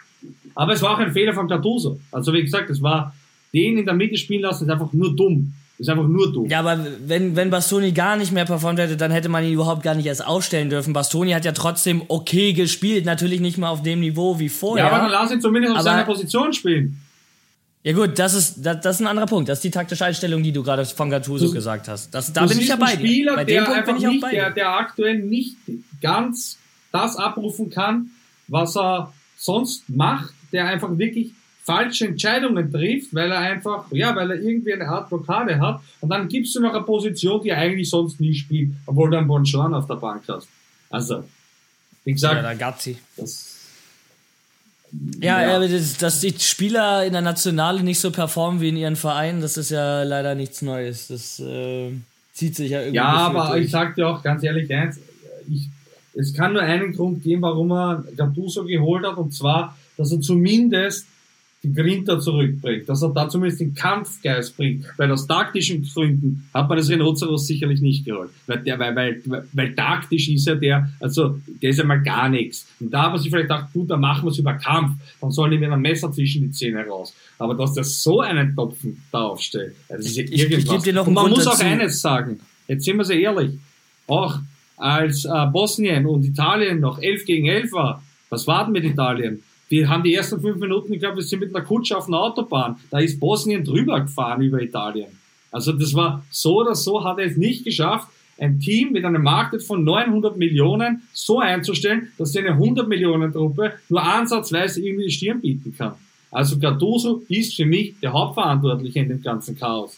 Aber es war auch ein Fehler von Gattuso. Also wie gesagt, es war den in der Mitte spielen lassen, ist einfach nur dumm. Ist einfach nur doof.
Ja, aber wenn, wenn Bastoni gar nicht mehr performt hätte, dann hätte man ihn überhaupt gar nicht erst aufstellen dürfen. Bastoni hat ja trotzdem okay gespielt, natürlich nicht mal auf dem Niveau wie vorher.
Ja, aber dann lass ihn zumindest auf
aber,
seiner Position spielen.
Ja gut, das ist, das, das ist ein anderer Punkt. Das ist die taktische Einstellung, die du gerade von Gattuso
du,
gesagt hast. Das, da bin ich ja bei dir.
Spieler,
bei
dem
dem Punkt bin ich auch
nicht,
bei
der,
dir.
der aktuell nicht ganz das abrufen kann, was er sonst macht, der einfach wirklich falsche Entscheidungen trifft, weil er einfach, ja, weil er irgendwie eine Art Blockade hat, und dann gibst du noch eine Position, die er eigentlich sonst nie spielt, obwohl du einen Bonjour auf der Bank hast. Also, wie gesagt,
ja, der Gazzi.
das,
ja,
ja.
ja. Das, dass die Spieler in der Nationale nicht so performen wie in ihren Vereinen, das ist ja leider nichts Neues. Das äh, zieht sich ja irgendwie.
Ja, aber
durch.
ich sag dir auch ganz ehrlich eins, ich, es kann nur einen Grund geben, warum er Gattuso geholt hat, und zwar, dass er zumindest die Grinta zurückbringt, dass er da zumindest den Kampfgeist bringt, weil aus taktischen Gründen hat man das Rhinoceros sicherlich nicht geholt, weil, der, weil, weil, weil taktisch ist ja der, also der ist ja mal gar nichts, und da hat man sich vielleicht gedacht, gut, dann machen wir es über Kampf, dann sollen die mit einem Messer zwischen die Zähne raus, aber dass der so einen Topfen da aufstellt, das ist ja
ich,
irgendwas.
ich geb dir noch
Und man
einen
muss
Grund
auch
dazu.
eines sagen, jetzt sind wir sehr ehrlich, auch als äh, Bosnien und Italien noch elf gegen elf war, was war denn mit Italien? Wir haben die ersten fünf Minuten, ich glaube, wir sind mit einer Kutsche auf einer Autobahn. Da ist Bosnien drüber gefahren über Italien. Also das war so oder so, hat er es nicht geschafft, ein Team mit einem Marktwert von neunhundert Millionen so einzustellen, dass sie eine hundert Millionen Truppe nur ansatzweise irgendwie die Stirn bieten kann. Also Gattuso ist für mich der Hauptverantwortliche in dem ganzen Chaos.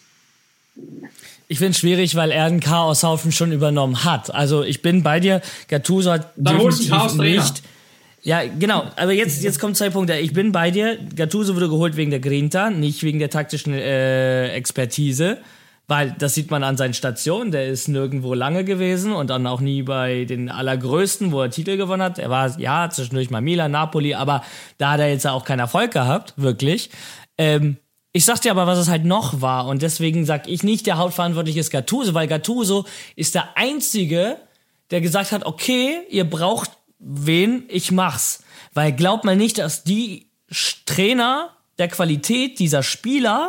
Ich finde es schwierig, weil er den Chaoshaufen schon übernommen hat. Also ich bin bei dir, Gattuso hat
Dann holst du einen Chaos-Trainer.
nicht... Ja, genau. Aber jetzt, jetzt kommen zwei Punkte. Ich bin bei dir. Gattuso wurde geholt wegen der Grinta, nicht wegen der taktischen äh, Expertise. Weil das sieht man an seinen Stationen. Der ist nirgendwo lange gewesen und dann auch nie bei den Allergrößten, wo er Titel gewonnen hat. Er war, ja, zwischendurch mal Milan, Napoli, aber da hat er jetzt auch keinen Erfolg gehabt, wirklich. Ähm, ich sag dir aber, was es halt noch war. Und deswegen sag ich nicht, der Hauptverantwortliche ist Gattuso, weil Gattuso ist der Einzige, der gesagt hat, okay, ihr braucht wen, ich mach's. Weil glaubt mal nicht, dass die Trainer der Qualität dieser Spieler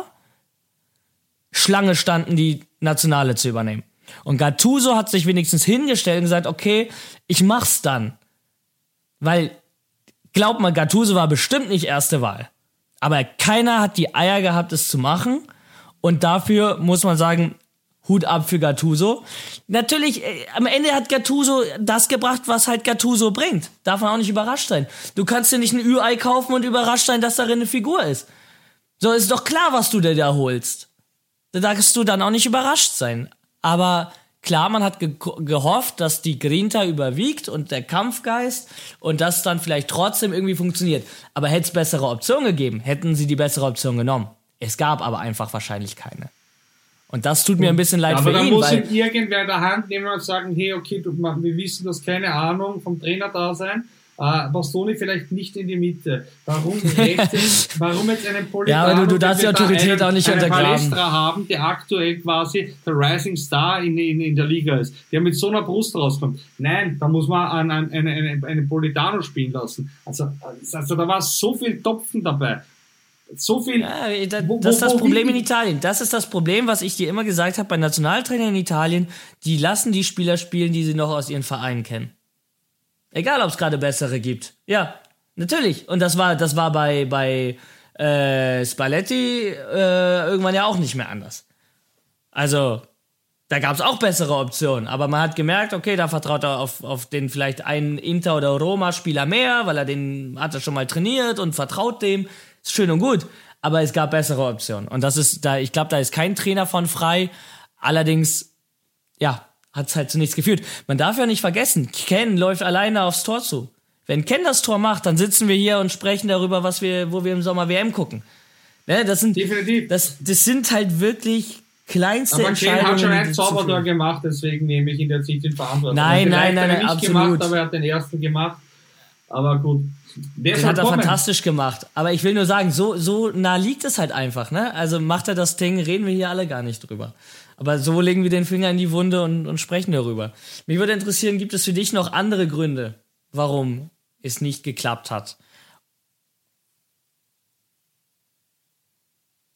Schlange standen, die Nationale zu übernehmen. Und Gattuso hat sich wenigstens hingestellt und gesagt, okay, ich mach's dann. Weil, glaubt mal, Gattuso war bestimmt nicht erste Wahl. Aber keiner hat die Eier gehabt, es zu machen. Und dafür muss man sagen, Hut ab für Gattuso. Natürlich, äh, am Ende hat Gattuso das gebracht, was halt Gattuso bringt. Darf man auch nicht überrascht sein. Du kannst dir nicht ein Ü-Ei kaufen und überrascht sein, dass darin eine Figur ist. So, ist doch klar, was du dir da holst. Da darfst du dann auch nicht überrascht sein. Aber klar, man hat ge- gehofft, dass die Grinta überwiegt und der Kampfgeist und das dann vielleicht trotzdem irgendwie funktioniert. Aber hätte es bessere Optionen gegeben, hätten sie die bessere Option genommen. Es gab aber einfach wahrscheinlich keine. Und das tut mir ein bisschen leid
aber
für
dann
ihn,
muss
weil
ihn irgendwer in der Hand nehmen und sagen, hey, okay, du, wir wissen, dass keine Ahnung vom Trainer da sein. Äh, Bastoni vielleicht nicht in die Mitte. Warum rechts, warum jetzt einen Politano,
ja, aber du, du darfst die Autorität
da
auch nicht
einen
untergraben.
Palestra haben, der aktuell quasi der Rising Star in, in, in der Liga ist, der mit so einer Brust rauskommt. Nein, da muss man einen, einen, einen, einen Politano spielen lassen. Also, also da war so viel Topfen dabei. So viel.
Ja, das,
wo,
das ist das
wo,
Problem
wie,
in Italien. Das ist das Problem, was ich dir immer gesagt habe bei Nationaltrainern in Italien. Die lassen die Spieler spielen, die sie noch aus ihren Vereinen kennen. Egal, ob es gerade bessere gibt. Ja, natürlich. Und das war, das war bei, bei äh, Spalletti äh, irgendwann ja auch nicht mehr anders. Also, da gab es auch bessere Optionen. Aber man hat gemerkt, okay, da vertraut er auf, auf den vielleicht einen Inter- oder Roma-Spieler mehr, weil er den hat er schon mal trainiert und vertraut dem. Ist schön und gut. Aber es gab bessere Optionen. Und das ist, da, ich glaube, da ist kein Trainer von frei. Allerdings, ja, hat es halt zu nichts geführt. Man darf ja nicht vergessen, Ken läuft alleine aufs Tor zu. Wenn Ken das Tor macht, dann sitzen wir hier und sprechen darüber, was wir, wo wir im Sommer W M gucken. Ne, das sind,
Definitiv.
Das, das sind halt wirklich kleinste
aber
Entscheidungen.
Ken hat schon
die
ein
zu
Zaubertor
führen.
gemacht, deswegen nehme ich ihn jetzt nicht in Verantwortung.
Nein, nein, nein,
hat er
nein,
nicht
absolut.
gemacht, aber er hat den ersten gemacht. Aber gut. Der
Den
soll
hat er
kommen.
fantastisch gemacht. Aber ich will nur sagen, so, so nah liegt es halt einfach, ne? Also macht er das Ding, reden wir hier alle gar nicht drüber. Aber so legen wir den Finger in die Wunde und, und sprechen darüber. Mich würde interessieren, gibt es für dich noch andere Gründe, warum es nicht geklappt hat?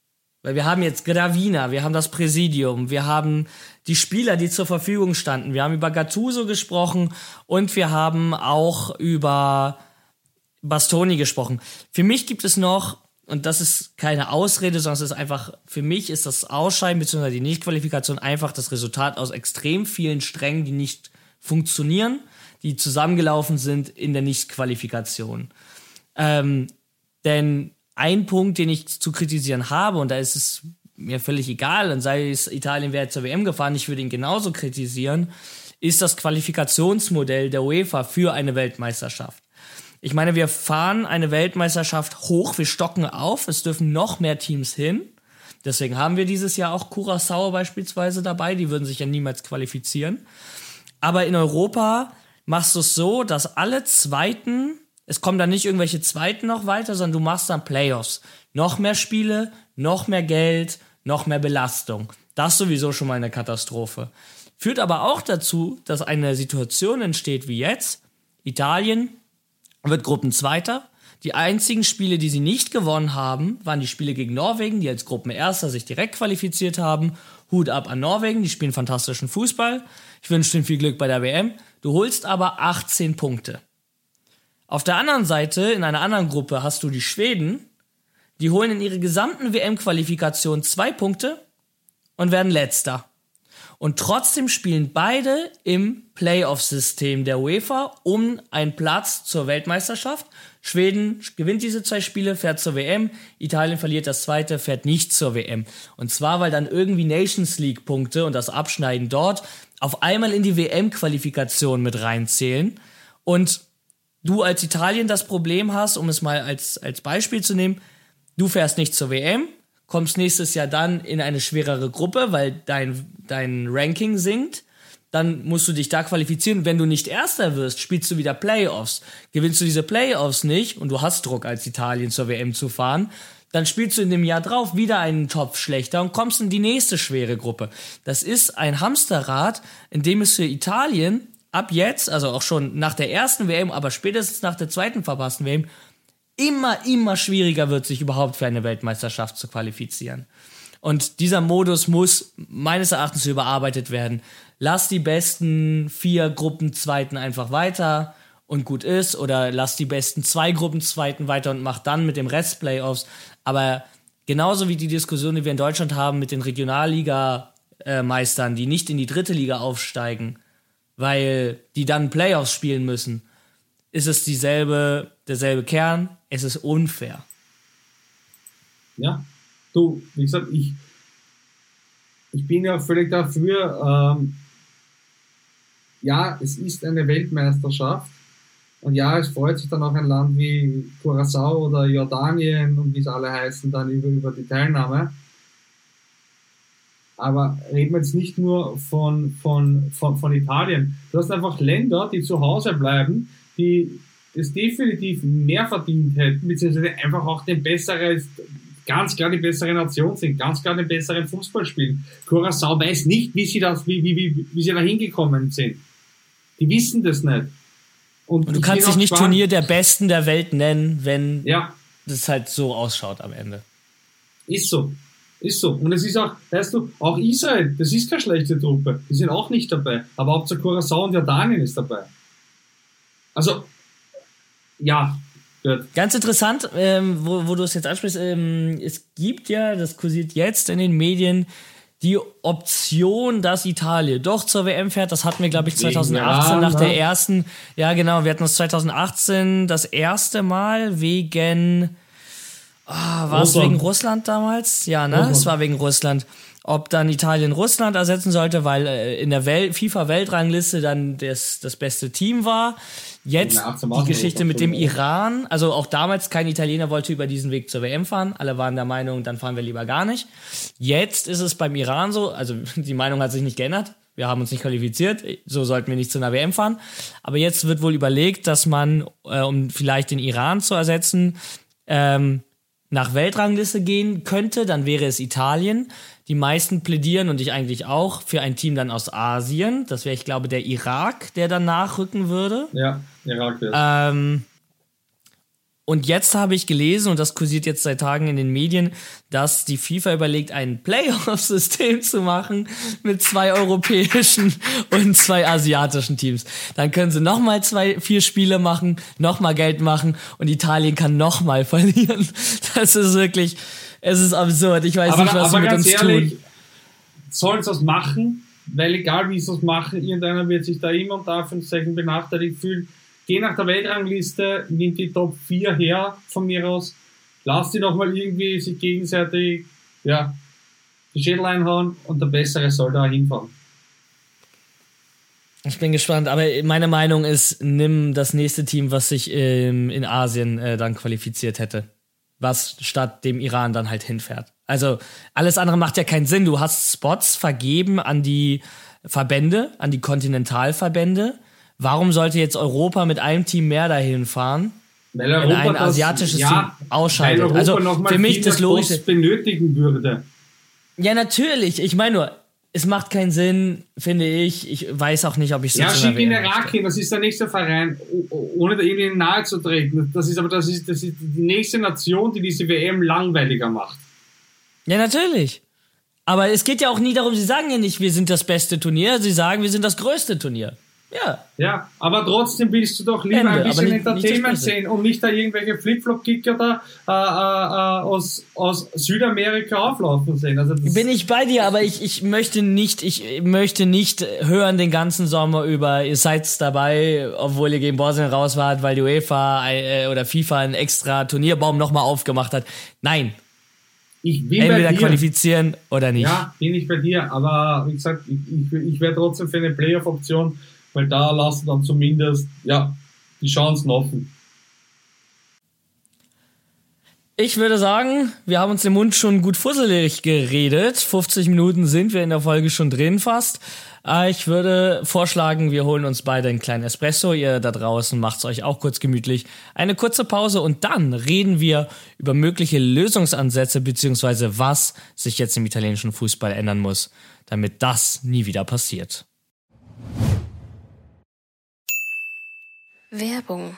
Weil wir haben jetzt Gravina, wir haben das Präsidium, wir haben die Spieler, die zur Verfügung standen. Wir haben über Gattuso gesprochen und wir haben auch über Bastoni gesprochen. Für mich gibt es noch, und das ist keine Ausrede, sondern es ist einfach, für mich ist das Ausscheiden bzw. die Nichtqualifikation einfach das Resultat aus extrem vielen Strängen, die nicht funktionieren, die zusammengelaufen sind in der Nichtqualifikation. Ähm, denn ein Punkt, den ich zu kritisieren habe, und da ist es mir völlig egal, dann sei es Italien wäre zur W M gefahren, ich würde ihn genauso kritisieren, ist das Qualifikationsmodell der UEFA für eine Weltmeisterschaft. Ich meine, wir fahren eine Weltmeisterschaft hoch, wir stocken auf, es dürfen noch mehr Teams hin. Deswegen haben wir dieses Jahr auch Curaçao beispielsweise dabei, die würden sich ja niemals qualifizieren. Aber in Europa machst du es so, dass alle Zweiten, es kommen dann nicht irgendwelche Zweiten noch weiter, sondern du machst dann Playoffs. Noch mehr Spiele, noch mehr Geld, noch mehr Belastung. Das ist sowieso schon mal eine Katastrophe. Führt aber auch dazu, dass eine Situation entsteht wie jetzt. Italien wird Gruppenzweiter. Die einzigen Spiele, die sie nicht gewonnen haben, waren die Spiele gegen Norwegen, die als Gruppenerster sich direkt qualifiziert haben. Hut ab an Norwegen, die spielen fantastischen Fußball. Ich wünsche ihnen viel Glück bei der W M. Du holst aber achtzehn Punkte. Auf der anderen Seite, in einer anderen Gruppe, hast du die Schweden. Die holen in ihrer gesamten W M-Qualifikation zwei Punkte und werden Letzter. Und trotzdem spielen beide im Playoff-System der UEFA um einen Platz zur Weltmeisterschaft. Schweden gewinnt diese zwei Spiele, fährt zur W M. Italien verliert das zweite, fährt nicht zur W M. Und zwar, weil dann irgendwie Nations League-Punkte und das Abschneiden dort auf einmal in die W M-Qualifikation mit reinzählen. Und du als Italien das Problem hast, um es mal als, als Beispiel zu nehmen, du fährst nicht zur W M, kommst nächstes Jahr dann in eine schwerere Gruppe, weil dein, dein Ranking sinkt. Dann musst du dich da qualifizieren. Wenn du nicht Erster wirst, spielst du wieder Playoffs. Gewinnst du diese Playoffs nicht und du hast Druck als Italien zur W M zu fahren, dann spielst du in dem Jahr drauf wieder einen Topf schlechter und kommst in die nächste schwere Gruppe. Das ist ein Hamsterrad, in dem es für Italien ab jetzt, also auch schon nach der ersten W M, aber spätestens nach der zweiten verpassten W M, immer, immer schwieriger wird, sich überhaupt für eine Weltmeisterschaft zu qualifizieren. Und dieser Modus muss meines Erachtens überarbeitet werden. Lass die besten vier Gruppenzweiten einfach weiter und gut ist, oder lass die besten zwei Gruppenzweiten weiter und mach dann mit dem Rest Playoffs. Aber genauso wie die Diskussion, die wir in Deutschland haben mit den Regionalliga-Meistern, die nicht in die dritte Liga aufsteigen, weil die dann Playoffs spielen müssen, ist es dieselbe, derselbe Kern. Es ist unfair.
Ja, du, wie gesagt, ich, ich bin ja völlig dafür, ähm, ja, es ist eine Weltmeisterschaft und ja, es freut sich dann auch ein Land wie Curaçao oder Jordanien und wie sie alle heißen, dann über, über die Teilnahme. Aber reden wir jetzt nicht nur von, von, von, von Italien. Du hast einfach Länder, die zu Hause bleiben, die es definitiv mehr verdient hätten, beziehungsweise einfach auch den besseren, ganz klar die bessere Nation sind, ganz klar den besseren Fußball spielen. Curaçao weiß nicht, wie sie das, wie, wie, wie, wie sie da hingekommen sind. Die wissen das nicht. Und,
Und du kannst dich nicht
spannend.
Turnier der Besten der Welt nennen, wenn
ja.
das halt so ausschaut am Ende.
Ist so. Ist so. Und es ist auch, weißt du, auch Israel, das ist keine schlechte Truppe. Die sind auch nicht dabei. Aber Hauptsache Curaçao und Jordanien ist dabei. Also, ja, gut.
Ganz interessant, ähm, wo, wo du es jetzt ansprichst, ähm, es gibt ja, das kursiert jetzt in den Medien, die Option, dass Italien doch zur W M fährt. Das hatten wir, glaube ich, zwanzig achtzehn
ja,
nach
ne?
der ersten, ja genau, wir hatten das zwanzig achtzehn das erste Mal wegen, oh, war es wegen Russland damals? Ja, ne, Russland. Es war wegen Russland. Ob dann Italien Russland ersetzen sollte, weil äh, in der Welt, FIFA-Weltrangliste dann das, das beste Team war. Jetzt die Geschichte mit dem Iran, also auch damals kein Italiener wollte über diesen Weg zur W M fahren. Alle waren der Meinung, dann fahren wir lieber gar nicht. Jetzt ist es beim Iran so, also die Meinung hat sich nicht geändert. Wir haben uns nicht qualifiziert, so sollten wir nicht zu einer W M fahren. Aber jetzt wird wohl überlegt, dass man, äh, um vielleicht den Iran zu ersetzen, ähm, nach Weltrangliste gehen könnte, dann wäre es Italien. Die meisten plädieren, und ich eigentlich auch, für ein Team dann aus Asien. Das wäre, ich glaube, der Irak, der dann nachrücken würde.
Ja, Irak wäre.
Ähm, Und jetzt habe ich gelesen, und das kursiert jetzt seit Tagen in den Medien, dass die FIFA überlegt, ein Playoff-System zu machen mit zwei europäischen und zwei asiatischen Teams. Dann können sie nochmal zwei, vier Spiele machen, nochmal Geld machen und Italien kann nochmal verlieren. Das ist wirklich, es ist absurd. Ich weiß
aber,
nicht, was sie mit uns
ehrlich,
tun.
Sollen sie das machen? Weil egal wie sie es machen, irgendeiner wird sich da immer unter Anführungszeichen benachteiligt fühlen. Geh nach der Weltrangliste, nimm die Top vier her von mir aus, lass die nochmal irgendwie sich gegenseitig ja, die Schädel einhauen und der Bessere soll da hinfahren.
Ich bin gespannt, aber meine Meinung ist, nimm das nächste Team, was sich ähm, in Asien äh, dann qualifiziert hätte, was statt dem Iran dann halt hinfährt. Also alles andere macht ja keinen Sinn. Du hast Spots vergeben an die Verbände, an die Kontinentalverbände. Warum sollte jetzt Europa mit einem Team mehr dahin fahren,
weil Europa
wenn ein
das,
asiatisches
ja,
Team ausscheidet?
Weil Europa
also
noch mal
für mich das Logische
benötigen würde.
Ja, natürlich. Ich meine nur, es macht keinen Sinn, finde ich. Ich weiß auch nicht, ob ich so
Ja,
zu
schick in
erwähnen
Irak hin, das ist der nächste Verein, ohne da irgendwie nahe zu treten. Das ist aber das ist, das ist die nächste Nation, die diese W M langweiliger macht.
Ja, natürlich. Aber es geht ja auch nie darum, sie sagen ja nicht, wir sind das beste Turnier, sie sagen, wir sind das größte Turnier. Ja.
Ja, aber trotzdem willst du doch lieber
Ende,
ein bisschen
nicht,
Entertainment
nicht
sehen und nicht da irgendwelche Flip-Flop-Kicker da äh, äh, aus, aus Südamerika auflaufen sehen. Also das
bin ich bei dir, aber ich, ich möchte nicht, ich möchte nicht hören den ganzen Sommer über, ihr seid dabei, obwohl ihr gegen Bosnien raus wart, weil die UEFA äh, oder FIFA einen extra Turnierbaum nochmal aufgemacht hat. Nein.
Ich bin
Entweder
bei dir.
qualifizieren oder nicht.
Ja, bin ich bei dir, aber wie gesagt, ich, ich, ich wäre trotzdem für eine Playoff-Option, weil da lassen dann zumindest ja die Chancen offen.
Ich würde sagen, wir haben uns den Mund schon gut fusselig geredet. fünfzig Minuten sind wir in der Folge schon drin fast. Ich würde vorschlagen, wir holen uns beide einen kleinen Espresso. Ihr da draußen macht's euch auch kurz gemütlich. Eine kurze Pause und dann reden wir über mögliche Lösungsansätze beziehungsweise was sich jetzt im italienischen Fußball ändern muss, damit das nie wieder passiert.
Werbung.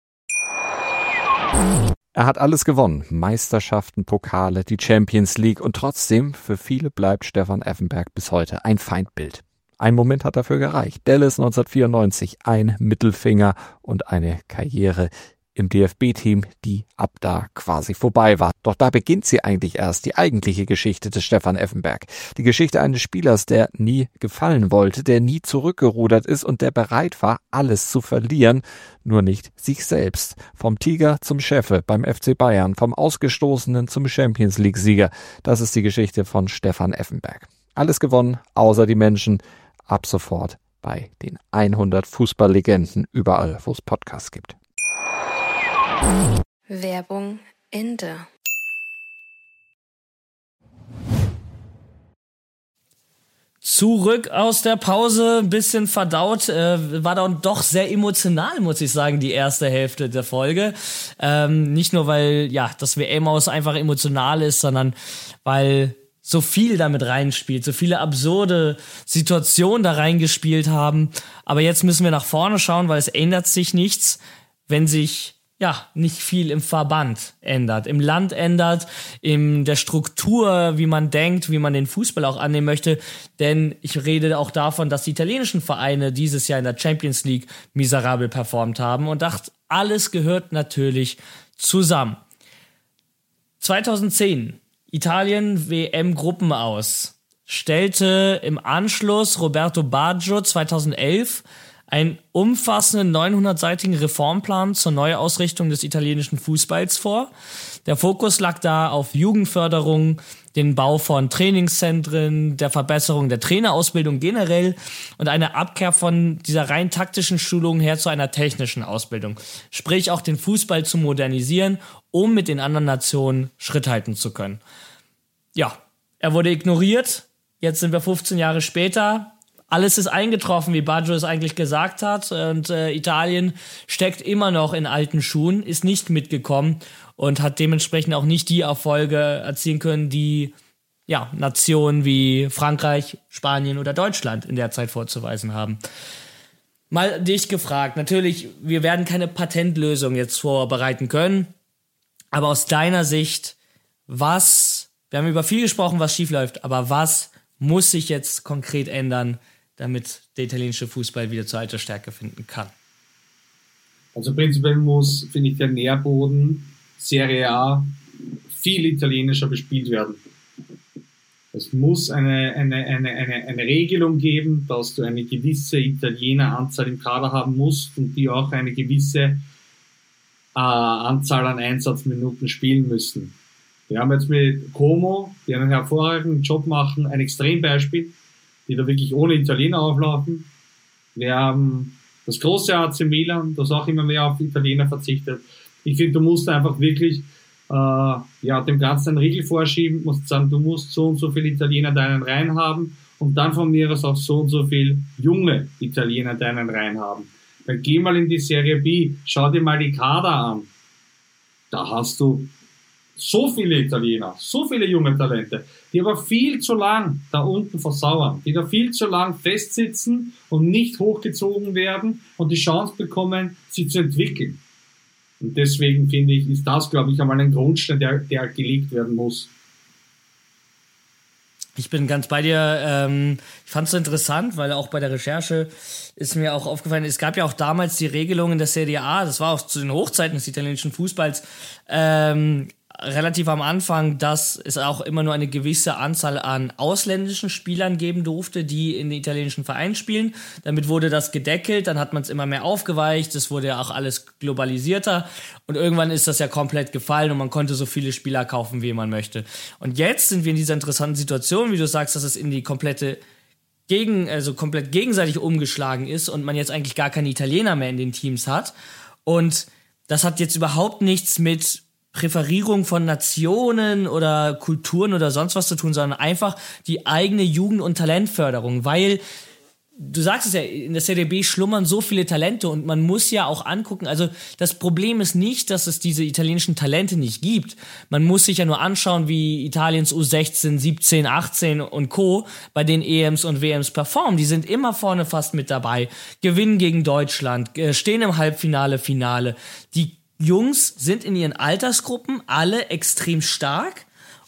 Er hat alles gewonnen. Meisterschaften, Pokale, die Champions League und trotzdem, für viele bleibt Stefan Effenberg bis heute ein Feindbild. Ein Moment hat dafür gereicht. Dallas neunzehnhundertvierundneunzig, ein Mittelfinger und eine Karriere im D F B-Team, die ab da quasi vorbei war. Doch da beginnt sie eigentlich erst, die eigentliche Geschichte des Stefan Effenberg. Die Geschichte eines Spielers, der nie gefallen wollte, der nie zurückgerudert ist und der bereit war, alles zu verlieren, nur nicht sich selbst. Vom Tiger zum Chefe beim F C Bayern, vom Ausgestoßenen zum Champions-League-Sieger. Das ist die Geschichte von Stefan Effenberg. Alles gewonnen, außer die Menschen. Ab sofort bei den hundert Fußballlegenden, überall, wo es Podcasts gibt.
Werbung Ende.
Zurück aus der Pause, ein bisschen verdaut, äh, war dann doch sehr emotional, muss ich sagen, die erste Hälfte der Folge. Ähm, nicht nur, weil ja das W M-Aus einfach emotional ist, sondern weil so viel damit reinspielt, so viele absurde Situationen da reingespielt haben. Aber jetzt müssen wir nach vorne schauen, weil es ändert sich nichts, wenn sich ja nicht viel im Verband ändert, im Land ändert, in der Struktur, wie man denkt, wie man den Fußball auch annehmen möchte. Denn ich rede auch davon, dass die italienischen Vereine dieses Jahr in der Champions League miserabel performt haben und dachte, alles gehört natürlich zusammen. zweitausendzehn, Italien W M-Gruppen aus, stellte im Anschluss Roberto Baggio zweitausendelf einen umfassenden neunhundertseitigen Reformplan zur Neuausrichtung des italienischen Fußballs vor. Der Fokus lag da auf Jugendförderung, den Bau von Trainingszentren, der Verbesserung der Trainerausbildung generell und eine Abkehr von dieser rein taktischen Schulung her zu einer technischen Ausbildung. Sprich auch den Fußball zu modernisieren, um mit den anderen Nationen Schritt halten zu können. Ja, er wurde ignoriert. Jetzt sind wir fünfzehn Jahre später. Alles ist eingetroffen, wie Baggio es eigentlich gesagt hat. Und äh, Italien steckt immer noch in alten Schuhen, ist nicht mitgekommen und hat dementsprechend auch nicht die Erfolge erzielen können, die ja Nationen wie Frankreich, Spanien oder Deutschland in der Zeit vorzuweisen haben. Mal dich gefragt, natürlich, wir werden keine Patentlösung jetzt vorbereiten können, aber aus deiner Sicht, was, wir haben über viel gesprochen, was schief läuft, aber was muss sich jetzt konkret ändern, damit der italienische Fußball wieder zur alten Stärke finden kann?
Also prinzipiell muss, finde ich, der Nährboden Serie A viel italienischer bespielt werden. Es muss eine, eine, eine, eine, eine Regelung geben, dass du eine gewisse Italieneranzahl im Kader haben musst und die auch eine gewisse äh, Anzahl an Einsatzminuten spielen müssen. Wir haben jetzt mit Como, die einen hervorragenden Job machen, ein Extrembeispiel, die da wirklich ohne Italiener auflaufen. Wir haben das große A C Milan, das auch immer mehr auf Italiener verzichtet. Ich finde, du musst einfach wirklich Uh, ja, dem Ganzen einen Riegel vorschieben, musst sagen, du musst so und so viele Italiener deinen Reihen haben und dann von mir aus auch so und so viel junge Italiener deinen Reihen haben. Weil geh mal in die Serie B, schau dir mal die Kader an. Da hast du so viele Italiener, so viele junge Talente, die aber viel zu lang da unten versauern, die da viel zu lang festsitzen und nicht hochgezogen werden und die Chance bekommen, sie zu entwickeln. Und deswegen finde ich, ist das, glaube ich, einmal ein Grundstein, der, der gelegt werden muss.
Ich bin ganz bei dir. Ähm, ich fand es so interessant, weil auch bei der Recherche ist mir auch aufgefallen, es gab ja auch damals die Regelung in der Serie A, das war auch zu den Hochzeiten des italienischen Fußballs, ähm, relativ am Anfang, dass es auch immer nur eine gewisse Anzahl an ausländischen Spielern geben durfte, die in den italienischen Vereinen spielen. Damit wurde das gedeckelt, dann hat man es immer mehr aufgeweicht, es wurde ja auch alles globalisierter und irgendwann ist das ja komplett gefallen und man konnte so viele Spieler kaufen, wie man möchte. Und jetzt sind wir in dieser interessanten Situation, wie du sagst, dass es in die komplette gegen, also komplett gegenseitig umgeschlagen ist und man jetzt eigentlich gar keine Italiener mehr in den Teams hat. Und das hat jetzt überhaupt nichts mit Präferierung von Nationen oder Kulturen oder sonst was zu tun, sondern einfach die eigene Jugend- und Talentförderung, weil du sagst es ja, in der Serie B schlummern so viele Talente und man muss ja auch angucken, also das Problem ist nicht, dass es diese italienischen Talente nicht gibt. Man muss sich ja nur anschauen, wie Italiens U sechzehn, siebzehn, achtzehn und Co. bei den E Ms und W Ms performen. Die sind immer vorne fast mit dabei, gewinnen gegen Deutschland, stehen im Halbfinale, Finale. Die Jungs sind in ihren Altersgruppen alle extrem stark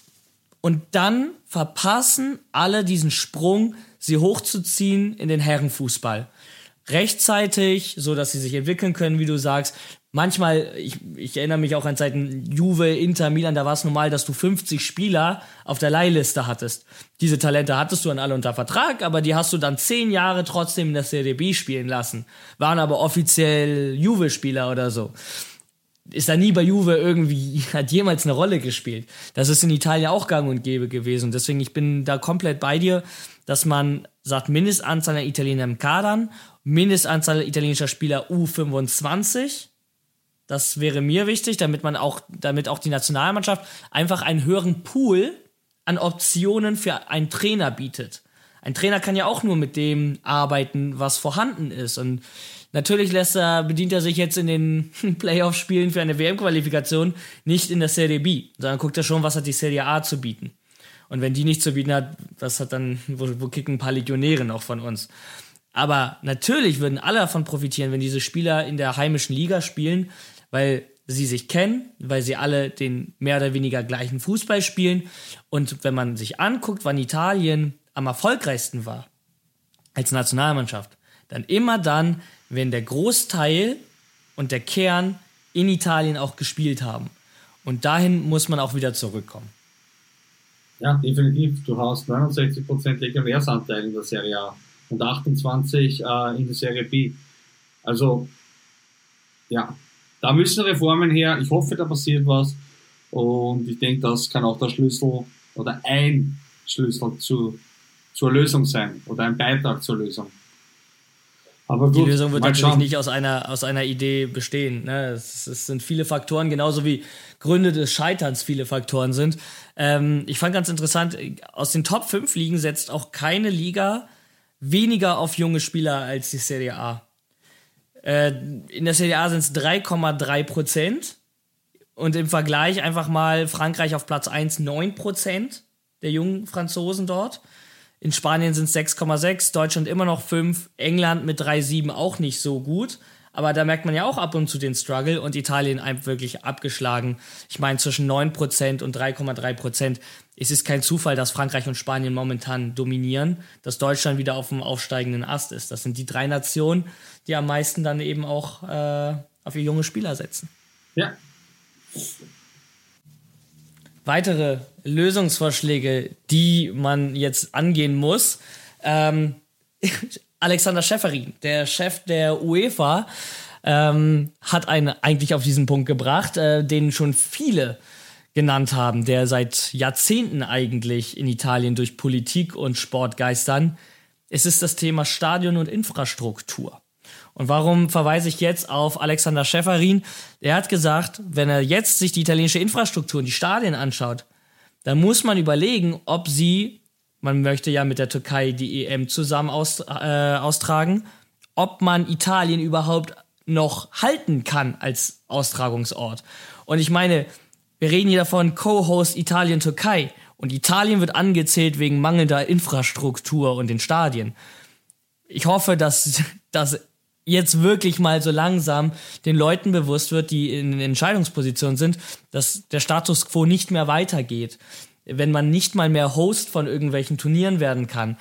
und dann verpassen alle diesen Sprung, sie hochzuziehen in den Herrenfußball. Rechtzeitig, so dass sie sich entwickeln können, wie du sagst. Manchmal, ich, ich erinnere mich auch an Zeiten Juve, Inter, Milan, da war es normal, dass du fünfzig Spieler auf der Leihliste hattest. Diese Talente hattest du dann alle unter Vertrag, aber die hast du dann zehn Jahre trotzdem in der Serie B spielen lassen. Waren aber offiziell Juve-Spieler oder so. Ist da nie bei Juve irgendwie, hat jemals eine Rolle gespielt. Das ist in Italien auch gang und gäbe gewesen. Deswegen, ich bin da komplett bei dir, dass man sagt, Mindestanzahl der Italiener im Kadern, Mindestanzahl italienischer Spieler U fünfundzwanzig. Das wäre mir wichtig, damit man auch, damit auch die Nationalmannschaft einfach einen höheren Pool an Optionen für einen Trainer bietet. Ein Trainer kann ja auch nur mit dem arbeiten, was vorhanden ist. Und natürlich lässt er, bedient er sich jetzt in den Playoff-Spielen für eine W M-Qualifikation nicht in der Serie B, sondern guckt er schon, was hat die Serie A zu bieten. Und wenn die nicht zu bieten hat, was hat dann, wo, wo kicken ein paar Legionäre noch von uns. Aber natürlich würden alle davon profitieren, wenn diese Spieler in der heimischen Liga spielen, weil sie sich kennen, weil sie alle den mehr oder weniger gleichen Fußball spielen. Und wenn man sich anguckt, wann Italien am erfolgreichsten war als Nationalmannschaft, dann immer dann, wenn der Großteil und der Kern in Italien auch gespielt haben. Und dahin muss man auch wieder zurückkommen.
Ja, definitiv. Du hast neunundsechzig Prozent Legionärsanteil in der Serie A und achtundzwanzig äh, in der Serie B. Also, ja, da müssen Reformen her. Ich hoffe, da passiert was. Und ich denke, das kann auch der Schlüssel oder ein Schlüssel zu, zur Lösung sein oder ein Beitrag zur Lösung. Aber gut,
die Lösung wird natürlich
schauen.
nicht aus einer, aus einer Idee bestehen. Ne? Es, es sind viele Faktoren, genauso wie Gründe des Scheiterns viele Faktoren sind. Ähm, ich fand ganz interessant, aus den Top fünf Ligen setzt auch keine Liga weniger auf junge Spieler als die Serie A. Äh, in der Serie A sind es drei Komma drei Prozent und im Vergleich einfach mal Frankreich auf Platz eins, neun Prozent der jungen Franzosen dort. In Spanien sind es sechs Komma sechs, Deutschland immer noch fünf, England mit drei Komma sieben auch nicht so gut. Aber da merkt man ja auch ab und zu den Struggle und Italien einfach wirklich abgeschlagen. Ich meine, zwischen neun Prozent und drei Komma drei Prozent. Es ist kein Zufall, dass Frankreich und Spanien momentan dominieren, dass Deutschland wieder auf dem aufsteigenden Ast ist. Das sind die drei Nationen, die am meisten dann eben auch äh, auf ihr junge Spieler setzen.
Ja.
Weitere Lösungsvorschläge, die man jetzt angehen muss. Ähm, Alexander Čeferin, der Chef der UEFA, ähm, hat einen eigentlich auf diesen Punkt gebracht, äh, den schon viele genannt haben, der seit Jahrzehnten eigentlich in Italien durch Politik und Sport geistern. Es ist das Thema Stadion und Infrastruktur. Und warum verweise ich jetzt auf Alexander Čeferin? Er hat gesagt, wenn er jetzt sich die italienische Infrastruktur und die Stadien anschaut, dann muss man überlegen, ob sie, man möchte ja mit der Türkei die E M zusammen aus, äh, austragen, ob man Italien überhaupt noch halten kann als Austragungsort. Und ich meine, wir reden hier davon Co-Host Italien-Türkei und Italien wird angezählt wegen mangelnder Infrastruktur und den Stadien. Ich hoffe, dass, dass jetzt wirklich mal so langsam den Leuten bewusst wird, die in Entscheidungspositionen sind, dass der Status quo nicht mehr weitergeht. Wenn man nicht mal mehr Host von irgendwelchen Turnieren werden kann,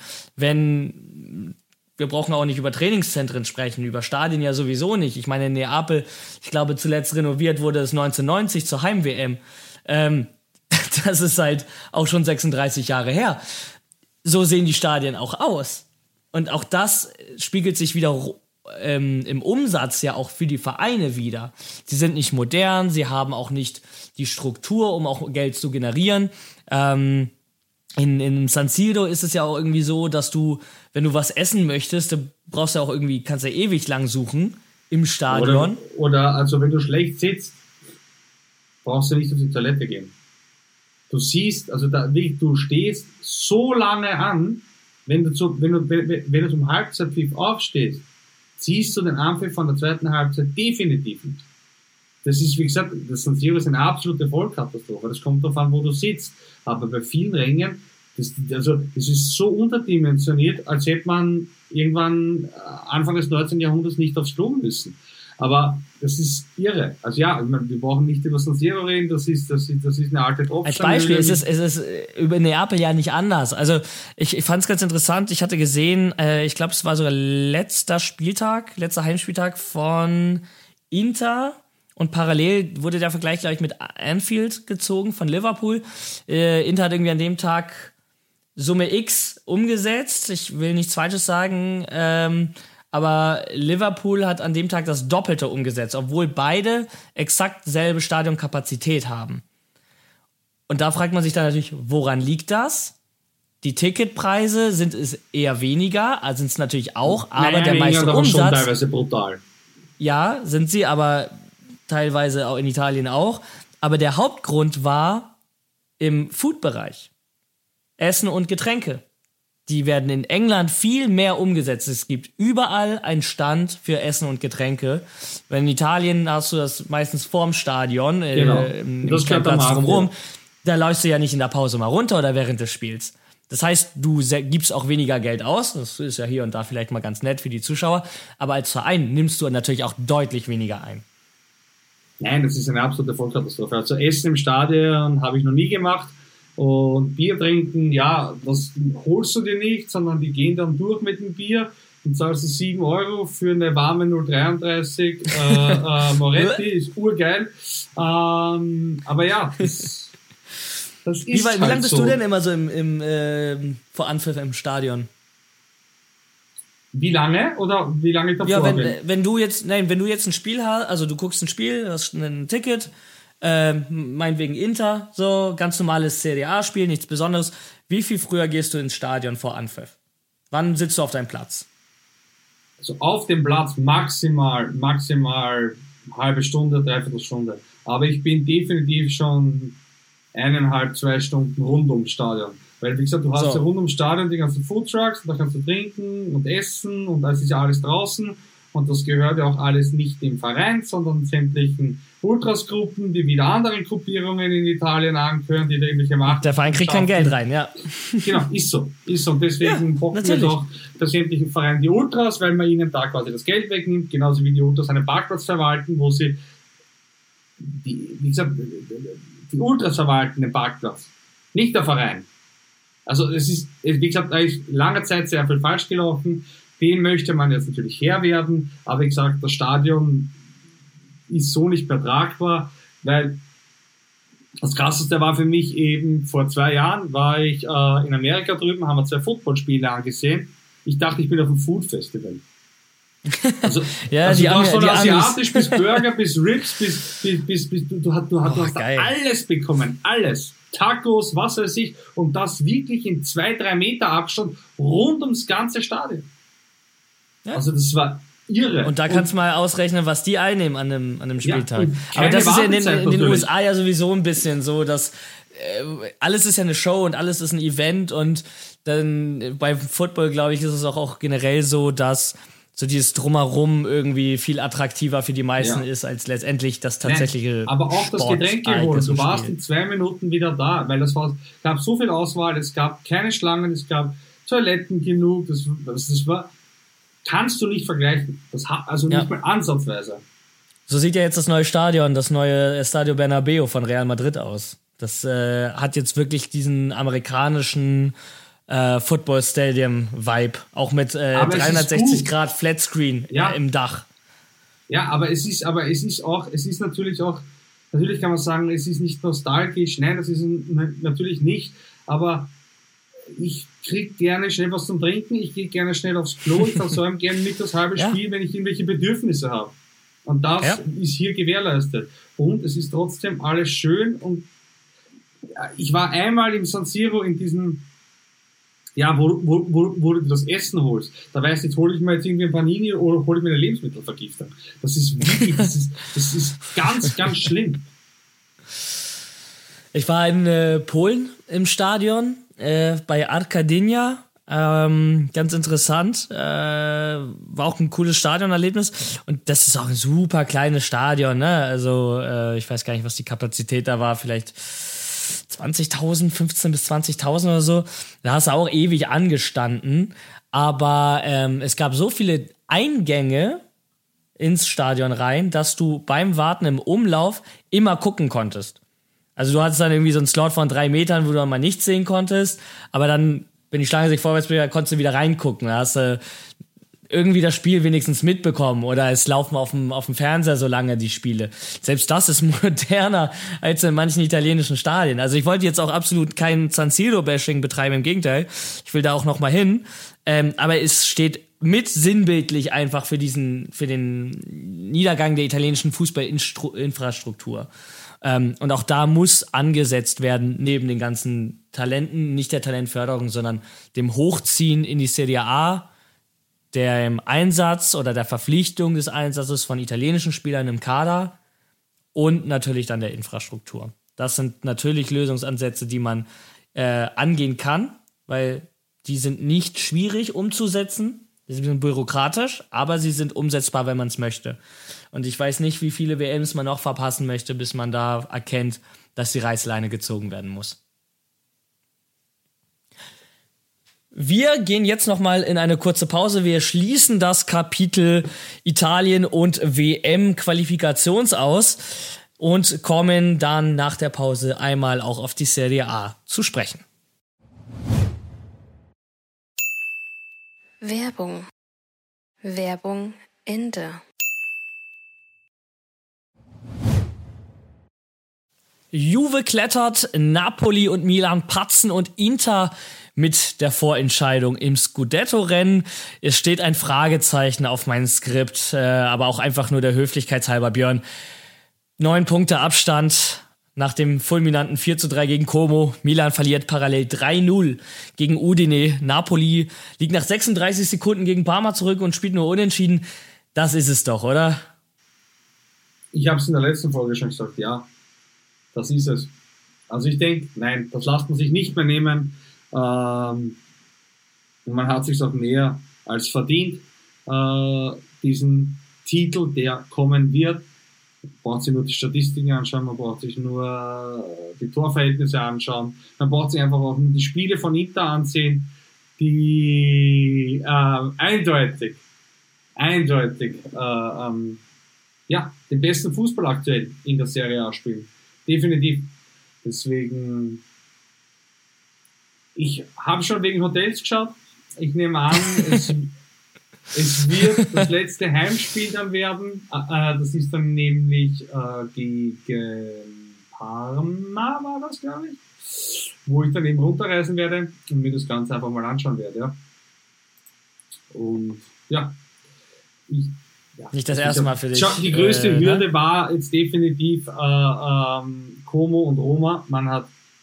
wenn, wir brauchen auch nicht über Trainingszentren sprechen, über Stadien ja sowieso nicht. Ich meine, in Neapel, ich glaube zuletzt renoviert wurde es neunzehnhundertneunzig zur Heim-W M. Ähm, das ist halt auch schon sechsunddreißig Jahre her. So sehen die Stadien auch aus. Und auch das spiegelt sich wieder ähm, im Umsatz ja auch für die Vereine wieder. Sie sind nicht modern, sie haben auch nicht die Struktur, um auch Geld zu generieren. Ähm, in, in San Siro ist es ja auch irgendwie so, dass du, wenn du was essen möchtest, du brauchst ja auch irgendwie, kannst ja ewig lang suchen im Stadion.
Oder, oder also wenn du schlecht sitzt, brauchst du nicht auf die Toilette gehen. Du siehst, also da, du stehst so lange an, wenn du, zu, wenn du, wenn, wenn du zum Halbzeitpfiff aufstehst, ziehst du den Anpfiff von der zweiten Halbzeit definitiv nicht. Das ist, wie gesagt, das San Siro ist eine absolute Vollkatastrophe. Das kommt darauf an, wo du sitzt. Aber bei vielen Rängen, das, also, das ist so unterdimensioniert, als hätte man irgendwann Anfang des neunzehnten Jahrhunderts nicht aufs Klo müssen. Aber das ist irre. Also ja, ich meine, wir brauchen nicht über San Siro reden, das ist, das ist, das ist eine alte Tropfsteinhöhle.
Als Beispiel ist es, es ist über Neapel ja nicht anders. Also ich, ich fand es ganz interessant, ich hatte gesehen, äh, ich glaube, es war sogar letzter Spieltag, letzter Heimspieltag von Inter und parallel wurde der Vergleich, glaube ich, mit Anfield gezogen von Liverpool. Äh, Inter hat irgendwie an dem Tag Summe X umgesetzt, ich will nichts Falsches sagen, ähm, aber Liverpool hat an dem Tag das Doppelte umgesetzt, obwohl beide exakt selbe Stadionkapazität haben. Und da fragt man sich dann natürlich, woran liegt das? Die Ticketpreise sind es eher weniger, also sind es natürlich auch, aber
naja,
der meiste
aber
Umsatz...
schon teilweise brutal.
Ja, sind sie, aber teilweise auch in Italien auch. Aber der Hauptgrund war im Food-Bereich. Essen und Getränke. Die werden in England viel mehr umgesetzt. Es gibt überall einen Stand für Essen und Getränke. Weil in Italien hast du das meistens vorm Stadion,
genau.
äh, im, im kleinen Platz drumherum. Da läufst du ja nicht in der Pause mal runter oder während des Spiels. Das heißt, du gibst auch weniger Geld aus. Das ist ja hier und da vielleicht mal ganz nett für die Zuschauer. Aber als Verein nimmst du natürlich auch deutlich weniger ein.
Nein, das ist eine absolute Vollkatastrophe. Also Essen im Stadion habe ich noch nie gemacht. Und Bier trinken, ja, das holst du dir nicht, sondern die gehen dann durch mit dem Bier und zahlst du sieben Euro für eine warme null dreiunddreißig äh, äh, Moretti, ist urgeil. Ähm, aber ja, das, das ist
Wie, wie
halt
lange bist
so.
du denn immer so im, im äh, vor Anpfiff im Stadion?
Wie lange? Oder wie lange ich davor
Ja, wenn,
bin?
wenn du jetzt, nein, wenn du jetzt ein Spiel hast, also du guckst ein Spiel, hast ein Ticket, Ähm, meinetwegen Inter, so ganz normales Serie A-Spiel, nichts Besonderes. Wie viel früher gehst du ins Stadion vor Anpfiff? Wann sitzt du auf deinem Platz?
Also auf dem Platz maximal, maximal halbe Stunde, dreiviertel Stunde. Aber ich bin definitiv schon eineinhalb, zwei Stunden rund ums Stadion. Weil, wie gesagt, du hast
so.
ja rund ums Stadion die ganzen Foodtrucks, da kannst du trinken und essen und das ist ja alles draußen. Und das gehört ja auch alles nicht dem Verein, sondern sämtlichen Ultrasgruppen, die wieder anderen Gruppierungen in Italien angehören, die da irgendwelche Macht.
Der Verein kriegt kein Geld rein, ja.
Genau, ist so. Ist so. Und deswegen
ja,
bocken wir doch der sämtlichen Vereine die Ultras, weil man ihnen da quasi das Geld wegnimmt, genauso wie die Ultras einen Parkplatz verwalten, wo sie, die, wie gesagt, die Ultras verwalten den Parkplatz, nicht der Verein. Also es ist, wie gesagt, da ist lange Zeit sehr viel falsch gelaufen. Den möchte man jetzt natürlich Herr werden, aber wie gesagt, das Stadion ist so nicht mehr tragbar, weil das Krasseste war für mich eben, vor zwei Jahren war ich äh, in Amerika drüben, haben wir zwei Footballspiele angesehen. Ich dachte, ich bin auf einem Food Festival. Also,
ja,
also
die
du hast von
die
asiatisch bis Burger, bis Ribs, bis, bis, bis, bis du, du, hast, du, hast, du hast da alles bekommen, alles. Tacos, was weiß ich, und das wirklich in zwei, drei Meter Abstand rund ums ganze Stadion. Ja. Also das war irre.
Und da kannst du mal ausrechnen, was die einnehmen an einem, an einem Spieltag.
Ja,
aber das ist ja in den, in den U S A
natürlich.
ja sowieso ein bisschen so, dass äh, alles ist ja eine Show und alles ist ein Event, und dann beim Football, glaube ich, ist es auch, auch generell so, dass so dieses Drumherum irgendwie viel attraktiver für die meisten ja. ist, als letztendlich das tatsächliche
Nein, aber auch das Getränke holen. Du warst
Spiel.
in zwei Minuten wieder da, weil das war, gab so viel Auswahl, es gab keine Schlangen, es gab Toiletten genug, das, das, das war, kannst du nicht vergleichen. Das hat, also
ja.
nicht mal ansatzweise.
So sieht ja jetzt das neue Stadion, das neue Estadio Bernabéu von Real Madrid aus. Das äh, hat jetzt wirklich diesen amerikanischen äh, Football Stadium Vibe, auch mit äh, dreihundertsechzig Grad Flatscreen
ja.
äh, im Dach.
Ja, aber es ist, aber es ist auch, es ist natürlich auch, natürlich kann man sagen, es ist nicht nostalgisch. Nein, das ist natürlich nicht. Aber ich krieg gerne schnell was zum Trinken, ich gehe gerne schnell aufs Klo, ich versäume gerne mit das halbe
ja.
Spiel, wenn ich irgendwelche Bedürfnisse habe. Und das
ja.
ist hier gewährleistet. Und es ist trotzdem alles schön. Und ich war einmal im San Siro in diesem, ja, wo, wo, wo, wo du das Essen holst. Da weißt du, jetzt hole ich mir jetzt irgendwie ein Panini oder hole ich mir eine Lebensmittelvergiftung. Das ist wirklich, das ist, das ist ganz, ganz schlimm.
Ich war in äh, Polen im Stadion, äh, bei Arkadynia. Ähm, ganz interessant. Äh, war auch ein cooles Stadionerlebnis. Und das ist auch ein super kleines Stadion, ne? Also, äh, ich weiß gar nicht, was die Kapazität da war. Vielleicht zwanzigtausend, fünfzehntausend bis zwanzigtausend oder so. Da hast du auch ewig angestanden. Aber ähm, es gab so viele Eingänge ins Stadion rein, dass du beim Warten im Umlauf immer gucken konntest. Also du hattest dann irgendwie so einen Slot von drei Metern, wo du dann mal nichts sehen konntest. Aber dann, wenn die Schlange sich vorwärts bewegt, konntest du wieder reingucken. Da hast du irgendwie das Spiel wenigstens mitbekommen, oder es laufen auf dem, auf dem Fernseher so lange die Spiele. Selbst das ist moderner als in manchen italienischen Stadien. Also ich wollte jetzt auch absolut kein San Siro-Bashing betreiben, im Gegenteil. Ich will da auch noch mal hin. Ähm, aber es steht mit sinnbildlich einfach für diesen, für den Niedergang der italienischen Fußballinfrastruktur. Ähm, und auch da muss angesetzt werden, neben den ganzen Talenten, nicht der Talentförderung, sondern dem Hochziehen in die Serie A, dem Einsatz oder der Verpflichtung des Einsatzes von italienischen Spielern im Kader und natürlich dann der Infrastruktur. Das sind natürlich Lösungsansätze, die man äh, angehen kann, weil die sind nicht schwierig umzusetzen. Sie sind bürokratisch, aber sie sind umsetzbar, wenn man es möchte. Und ich weiß nicht, wie viele W Ms man noch verpassen möchte, bis man da erkennt, dass die Reißleine gezogen werden muss. Wir gehen jetzt noch mal in eine kurze Pause. Wir schließen das Kapitel Italien und W M-Qualifikationsaus und kommen dann nach der Pause einmal auch auf die Serie A zu sprechen.
Werbung. Werbung Ende.
Juve klettert, Napoli und Milan patzen und Inter mit der Vorentscheidung im Scudetto-Rennen. Es steht ein Fragezeichen auf meinem Skript, äh, aber auch einfach nur der Höflichkeit halber, Björn. Neun Punkte Abstand nach dem fulminanten vier zu drei gegen Como. Milan verliert parallel drei null gegen Udine. Napoli liegt nach sechsunddreißig Sekunden gegen Parma zurück und spielt nur unentschieden. Das ist es doch, oder?
Ich habe es in der letzten Folge schon gesagt, ja. Das ist es. Also ich denke, nein, das lässt man sich nicht mehr nehmen. Ähm, man hat sich auch mehr als verdient, äh, diesen Titel, der kommen wird. Man braucht sich nur die Statistiken anschauen, man braucht sich nur die Torverhältnisse anschauen, man braucht sich einfach auch nur die Spiele von Inter ansehen, die äh, eindeutig, eindeutig äh, ähm, ja, den besten Fußball aktuell in der Serie A spielen. Definitiv. Deswegen, ich habe schon wegen Hotels geschaut. Ich nehme an, es, es wird das letzte Heimspiel dann werden. Äh, das ist dann nämlich äh, gegen Parma, war das, glaube ich, wo ich dann eben runterreisen werde und mir das Ganze einfach mal anschauen werde. Ja. Und ja, ich Ja,
nicht das erste Mal für dich.
Die größte
äh,
Hürde
ne?
war jetzt definitiv äh, ähm, Como und Roma. Man hat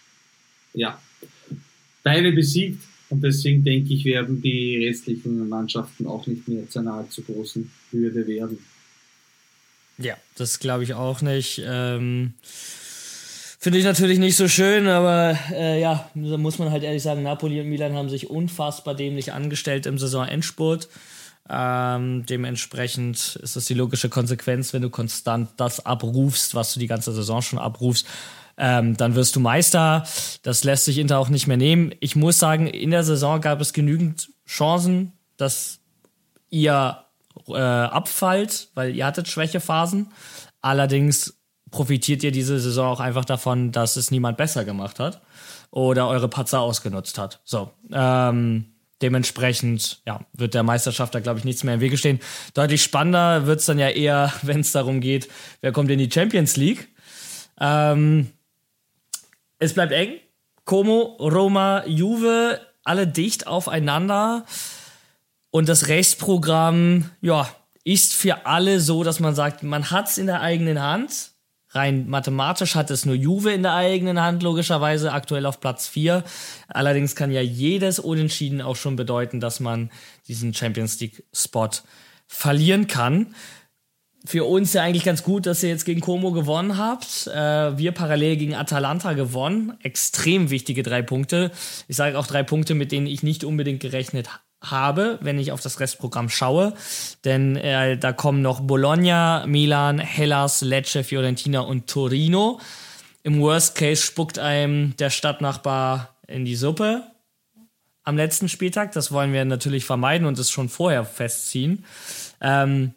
ja beide besiegt und deswegen denke ich, werden die restlichen Mannschaften auch nicht mehr zu einer allzu großen Hürde werden.
Ja, das glaube ich auch nicht. Ähm, Finde ich natürlich nicht so schön, aber äh, ja, da muss man halt ehrlich sagen, Napoli und Milan haben sich unfassbar dämlich angestellt im Saisonendspurt. Ähm, dementsprechend ist das die logische Konsequenz, wenn du konstant das abrufst, was du die ganze Saison schon abrufst, ähm, dann wirst du Meister. Das lässt sich Inter auch nicht mehr nehmen. Ich muss sagen, in der Saison gab es genügend Chancen, dass ihr äh, abfallt, weil ihr hattet Schwächephasen. Allerdings profitiert ihr diese Saison auch einfach davon, dass es niemand besser gemacht hat oder eure Patzer ausgenutzt hat. So, ähm, Dementsprechend ja, wird der Meisterschaft da, glaube ich, nichts mehr im Wege stehen. Deutlich spannender wird es dann ja eher, wenn es darum geht, wer kommt in die Champions League. Ähm, es bleibt eng. Como, Roma, Juve, alle dicht aufeinander. Und das Restprogramm, ja, ist für alle so, dass man sagt, man hat es in der eigenen Hand. Rein mathematisch hat es nur Juve in der eigenen Hand, logischerweise, aktuell auf Platz vier. Allerdings kann ja jedes Unentschieden auch schon bedeuten, dass man diesen Champions League-Spot verlieren kann. Für uns ja eigentlich ganz gut, dass ihr jetzt gegen Como gewonnen habt. Äh, wir parallel gegen Atalanta gewonnen. Extrem wichtige drei Punkte. Ich sage auch drei Punkte, mit denen ich nicht unbedingt gerechnet habe. habe, wenn ich auf das Restprogramm schaue, denn äh, da kommen noch Bologna, Milan, Hellas, Lecce, Fiorentina und Torino. Im Worst Case spuckt einem der Stadtnachbar in die Suppe am letzten Spieltag. Das wollen wir natürlich vermeiden und es schon vorher festziehen. Ähm,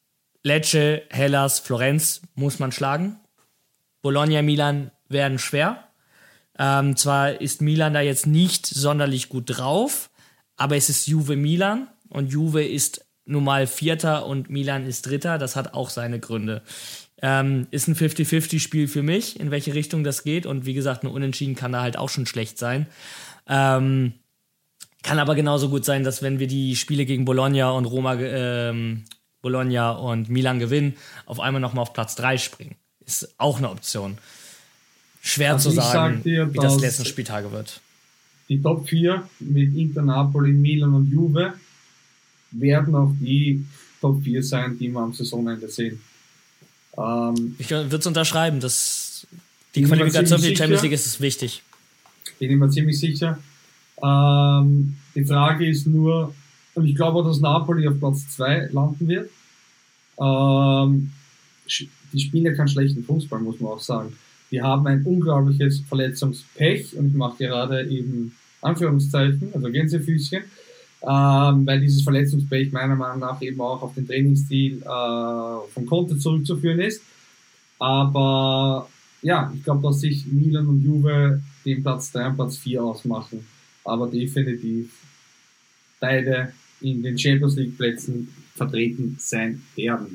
Lecce, Hellas, Florenz muss man schlagen. Bologna, Milan werden schwer. Ähm, zwar ist Milan da jetzt nicht sonderlich gut drauf, aber es ist Juve Milan und Juve ist nun mal Vierter und Milan ist Dritter. Das hat auch seine Gründe. Ähm, ist ein fünfzig fünfzig Spiel für mich, in welche Richtung das geht. Und wie gesagt, ein Unentschieden kann da halt auch schon schlecht sein. Ähm, kann aber genauso gut sein, dass wenn wir die Spiele gegen Bologna und Roma, ähm, Bologna und Milan gewinnen, auf einmal nochmal auf Platz drei springen. Ist auch eine Option. Schwer
also
zu sagen,
sag dir,
wie das letzten Spieltage wird.
Die Top vier mit Inter, Napoli, Milan und Juve werden auch die Top vier sein, die wir am Saisonende sehen. Ähm,
ich würde es unterschreiben, dass die Qualifikation für die Champions League ist, ist wichtig.
Bin ich mir ziemlich sicher. Ähm, die Frage ist nur, und ich glaube auch, dass Napoli auf Platz zwei landen wird. Ähm, die spielen ja keinen schlechten Fußball, muss man auch sagen. Die haben ein unglaubliches Verletzungspech und ich mache gerade eben Anführungszeichen, also Gänsefüßchen, ähm, weil dieses Verletzungspech meiner Meinung nach eben auch auf den Trainingsstil äh, von Conte zurückzuführen ist. Aber ja, ich glaube, dass sich Milan und Juve den Platz drei und Platz vier ausmachen, aber definitiv beide in den Champions League Plätzen vertreten sein werden.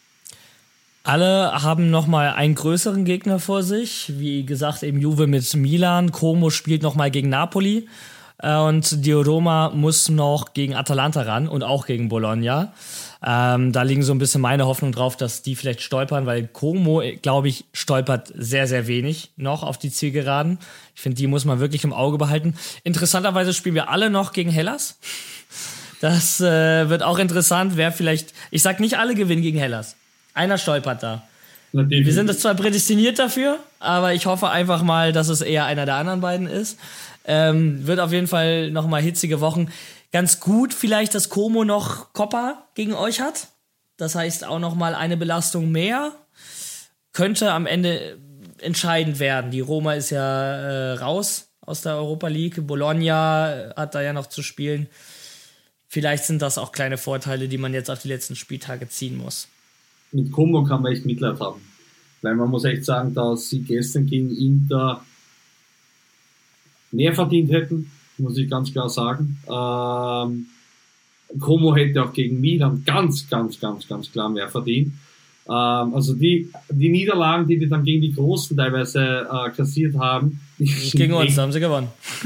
Alle haben nochmal einen größeren Gegner vor sich. Wie gesagt, eben Juve mit Milan. Como spielt nochmal gegen Napoli. Und die Roma muss noch gegen Atalanta ran und auch gegen Bologna. Ähm, da liegen so ein bisschen meine Hoffnung drauf, dass die vielleicht stolpern, weil Como, glaube ich, stolpert sehr, sehr wenig noch auf die Zielgeraden. Ich finde, die muss man wirklich im Auge behalten. Interessanterweise spielen wir alle noch gegen Hellas. Das äh, wird auch interessant, wer vielleicht... Ich sag nicht, alle gewinnen gegen Hellas. Einer stolpert da. Natürlich. Wir sind es zwar prädestiniert dafür, aber ich hoffe einfach mal, dass es eher einer der anderen beiden ist. Ähm, wird auf jeden Fall nochmal hitzige Wochen. Ganz gut vielleicht, dass Como noch Coppa gegen euch hat. Das heißt auch nochmal eine Belastung mehr. könnte am Ende entscheidend werden. Die Roma ist ja äh, raus aus der Europa League. Bologna hat da ja noch zu spielen. Vielleicht sind das auch kleine Vorteile, die man jetzt auf die letzten Spieltage ziehen muss.
Mit Como kann man echt Mitleid haben. Weil man muss echt sagen, dass sie gestern gegen Inter mehr verdient hätten, muss ich ganz klar sagen. Ähm, Como hätte auch gegen Milan ganz, ganz, ganz, ganz klar mehr verdient. Ähm, also die, die Niederlagen, die die dann gegen die Großen teilweise äh, kassiert haben.
Gegen uns haben sie gewonnen.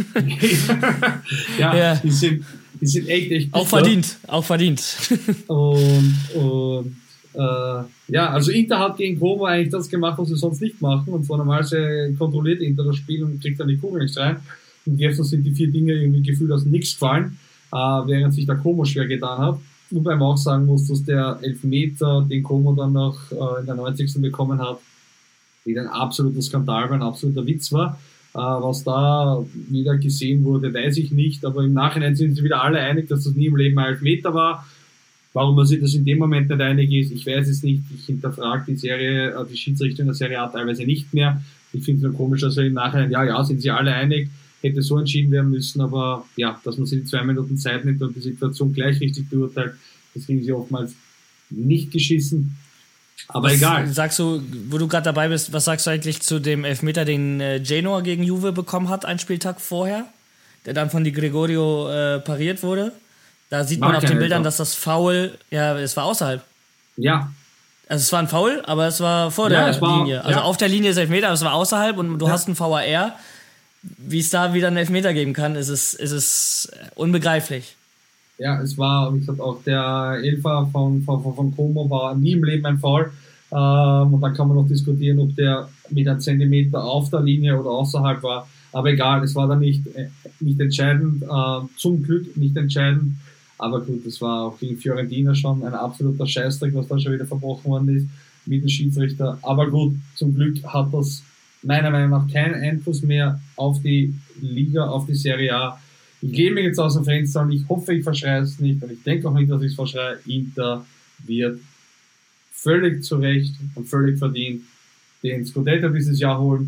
ja,
ja,
die sind, die sind echt, echt
auch verdient, auch verdient.
und, und äh, ja, also Inter hat gegen Como eigentlich das gemacht, was sie sonst nicht machen. Und zwar normalerweise kontrolliert Inter das Spiel und kriegt dann die Kugel nicht rein. Und gestern sind die vier Dinge irgendwie gefühlt aus nichts gefallen, äh, während sich der Como schwer getan hat. Wobei man auch sagen muss, dass der Elfmeter, den Como dann noch äh, in der neunzigsten bekommen hat, wieder ein absoluter Skandal war, ein absoluter Witz war. Äh, was da wieder gesehen wurde, weiß ich nicht, aber im Nachhinein sind sie wieder alle einig, dass das nie im Leben ein Elfmeter war. Warum man sich das in dem Moment nicht einig ist, ich weiß es nicht. Ich hinterfrage die Serie, äh, die Schiedsrichter in der Serie A teilweise nicht mehr. Ich finde es nur komisch, dass er im Nachhinein, ja, ja, sind sie alle einig, hätte so entschieden werden müssen, aber ja, dass man sich die zwei Minuten Zeit nimmt und die Situation gleich richtig beurteilt, das kriegen sie oftmals nicht geschissen. Aber
was
egal.
Sagst du, wo du gerade dabei bist, was sagst du eigentlich zu dem Elfmeter, den äh, Genoa gegen Juve bekommen hat, einen Spieltag vorher, der dann von Di Gregorio äh, pariert wurde? Da sieht man
Mag
auf den Bildern,
einfach.
dass das Foul, ja, es war außerhalb.
Ja.
Also es war ein Foul, aber es war vor
Ja,
der
es war-
Linie. Also
ja.
auf der Linie ist Elfmeter, aber es war außerhalb und du
Ja.
hast einen V A R. Wie es da wieder einen Elfmeter geben kann, ist es, ist es unbegreiflich.
Ja, es war, wie gesagt, auch der Elfer von, von, von, von Como war nie im Leben ein Foul. Ähm, und dann kann man noch diskutieren, ob der mit einem Zentimeter auf der Linie oder außerhalb war. Aber egal, es war dann nicht, äh, nicht entscheidend. Äh, zum Glück nicht entscheidend. Aber gut, es war auch gegen Fiorentina schon ein absoluter Scheißdreck, was da schon wieder verbrochen worden ist mit dem Schiedsrichter. Aber gut, zum Glück hat das meiner Meinung nach keinen Einfluss mehr auf die Liga, auf die Serie A. Ich lehne mich jetzt aus dem Fenster und ich hoffe, ich verschreie es nicht und ich denke auch nicht, dass ich es verschreie. Inter wird völlig zu Recht und völlig verdient den Scudetto dieses Jahr holen,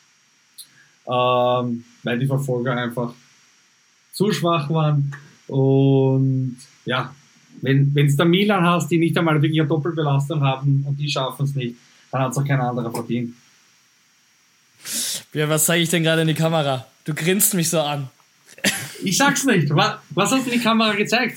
ähm, weil die Verfolger einfach zu schwach waren. Und ja, wenn es der Milan hast, die nicht einmal wirklich eine Doppelbelastung haben und die schaffen es nicht, dann hat es auch kein anderer verdient.
Ja, was zeige ich denn gerade in die Kamera? Du grinst mich so an.
Ich sag's nicht. Was, was hast du in die Kamera gezeigt?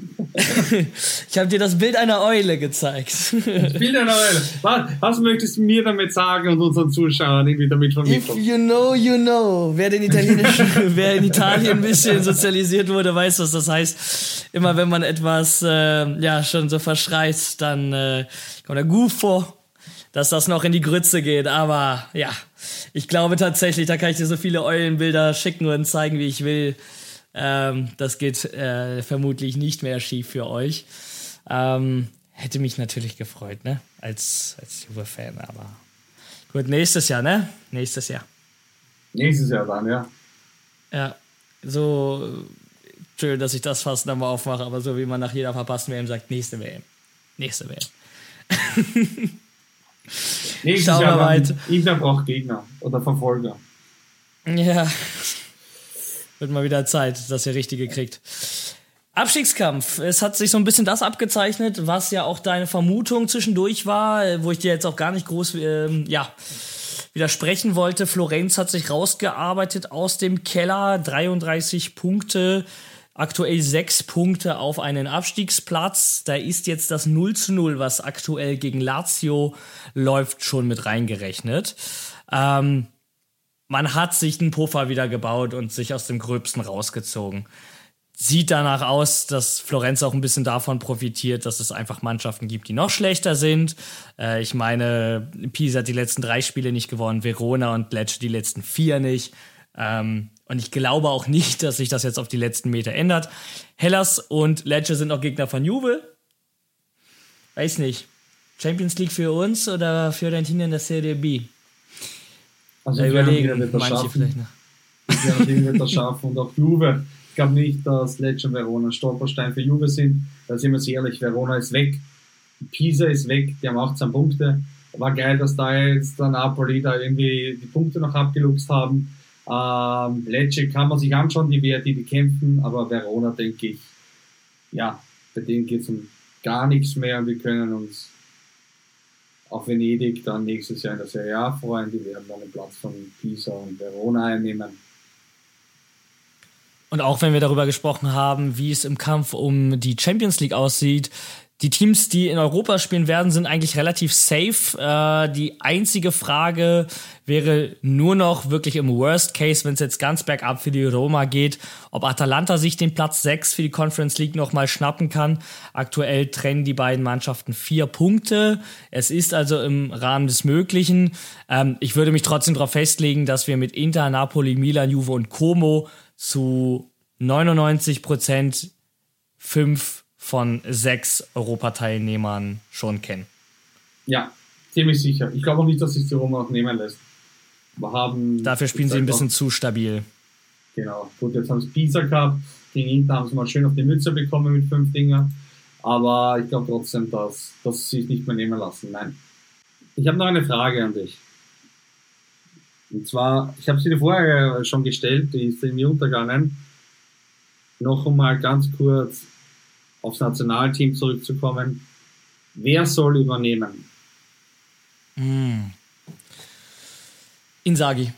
Ich habe dir das Bild einer Eule gezeigt.
Bild einer Eule. Was, was möchtest du mir damit sagen und unseren Zuschauern irgendwie damit
If
vermitteln?
you know, you know. Wer den italienischen, wer in Italien ein bisschen sozialisiert wurde, weiß, was das heißt. Immer wenn man etwas äh, ja schon so verschreit, dann äh, kommt der Gufo, dass das noch in die Grütze geht. Aber ja, ich glaube tatsächlich, da kann ich dir so viele Eulenbilder schicken und zeigen, wie ich will. Ähm, das geht äh, vermutlich nicht mehr schief für euch. Ähm, hätte mich natürlich gefreut, ne? Als, als Juve-Fan, aber gut, nächstes Jahr, ne? Nächstes Jahr.
Nächstes Jahr dann, ja.
Ja, so schön, dass ich das fast nochmal aufmache, aber so wie man nach jeder verpassten W M sagt, nächste W M. Nächste W M.
Nächstes
Schauen
Jahr
wir
dann
weiter.
Inter braucht Gegner oder Verfolger.
Ja, wird mal wieder Zeit, dass ihr Richtige kriegt. Abstiegskampf. Es hat sich so ein bisschen das abgezeichnet, was ja auch deine Vermutung zwischendurch war, wo ich dir jetzt auch gar nicht groß ähm, ja, widersprechen wollte. Florenz hat sich rausgearbeitet aus dem Keller. dreiunddreißig Punkte, aktuell sechs Punkte auf einen Abstiegsplatz. Da ist jetzt das null zu null, was aktuell gegen Lazio läuft, schon mit reingerechnet. Ähm, Man hat sich einen Puffer wieder gebaut und sich aus dem Gröbsten rausgezogen. Sieht danach aus, dass Florenz auch ein bisschen davon profitiert, dass es einfach Mannschaften gibt, die noch schlechter sind. Äh, ich meine, Pisa hat die letzten drei Spiele nicht gewonnen, Verona und Lecce die letzten vier nicht. Ähm, und ich glaube auch nicht, dass sich das jetzt auf die letzten Meter ändert. Hellas und Lecce sind auch Gegner von Juve. Weiß nicht. Champions League für uns oder Fiorentina in der Serie B?
Also
Da überlegen
Fiorentina wird das
manche
schaffen.
vielleicht noch.
Fiorentina wird das schaffen und auch Juve. Ich glaube nicht, dass Lecce und Verona ein Stolperstein für Juve sind. Da sind wir uns ehrlich, Verona ist weg. Pisa ist weg, die haben achtzehn Punkte. War geil, dass da jetzt der Napoli da irgendwie die Punkte noch abgeluchst haben. Ähm, Lecce kann man sich anschauen, die Werte, die kämpfen, aber Verona, denke ich, ja, bei denen geht es um gar nichts mehr und wir können uns auf Venedig dann nächstes Jahr in der Serie A freuen. Die werden dann den Platz von Pisa und Verona einnehmen.
Und auch wenn wir darüber gesprochen haben, wie es im Kampf um die Champions League aussieht, die Teams, die in Europa spielen werden, sind eigentlich relativ safe. Äh, die einzige Frage wäre nur noch wirklich im Worst Case, wenn es jetzt ganz bergab für die Roma geht, ob Atalanta sich den Platz sechs für die Conference League nochmal schnappen kann. Aktuell trennen die beiden Mannschaften vier Punkte. Es ist also im Rahmen des Möglichen. Ähm, ich würde mich trotzdem darauf festlegen, dass wir mit Inter, Napoli, Milan, Juve und Como zu neunundneunzig Prozent fünf von sechs Europateilnehmern schon kennen.
Ja, ziemlich sicher. Ich glaube auch nicht, dass sich die Roma auch nehmen lässt. Wir haben
Dafür spielen sie ein bisschen auch zu stabil.
Genau. Gut, jetzt haben sie Pisa gehabt. Gegen Inter haben sie mal schön auf die Mütze bekommen mit fünf Dingern. Aber ich glaube trotzdem, dass, dass sie sich nicht mehr nehmen lassen. Nein. Ich habe noch eine Frage an dich. Und zwar, ich habe sie dir vorher schon gestellt, die ist in mir untergegangen. Noch einmal ganz kurz aufs Nationalteam zurückzukommen. Wer soll übernehmen?
Mm. Inzaghi.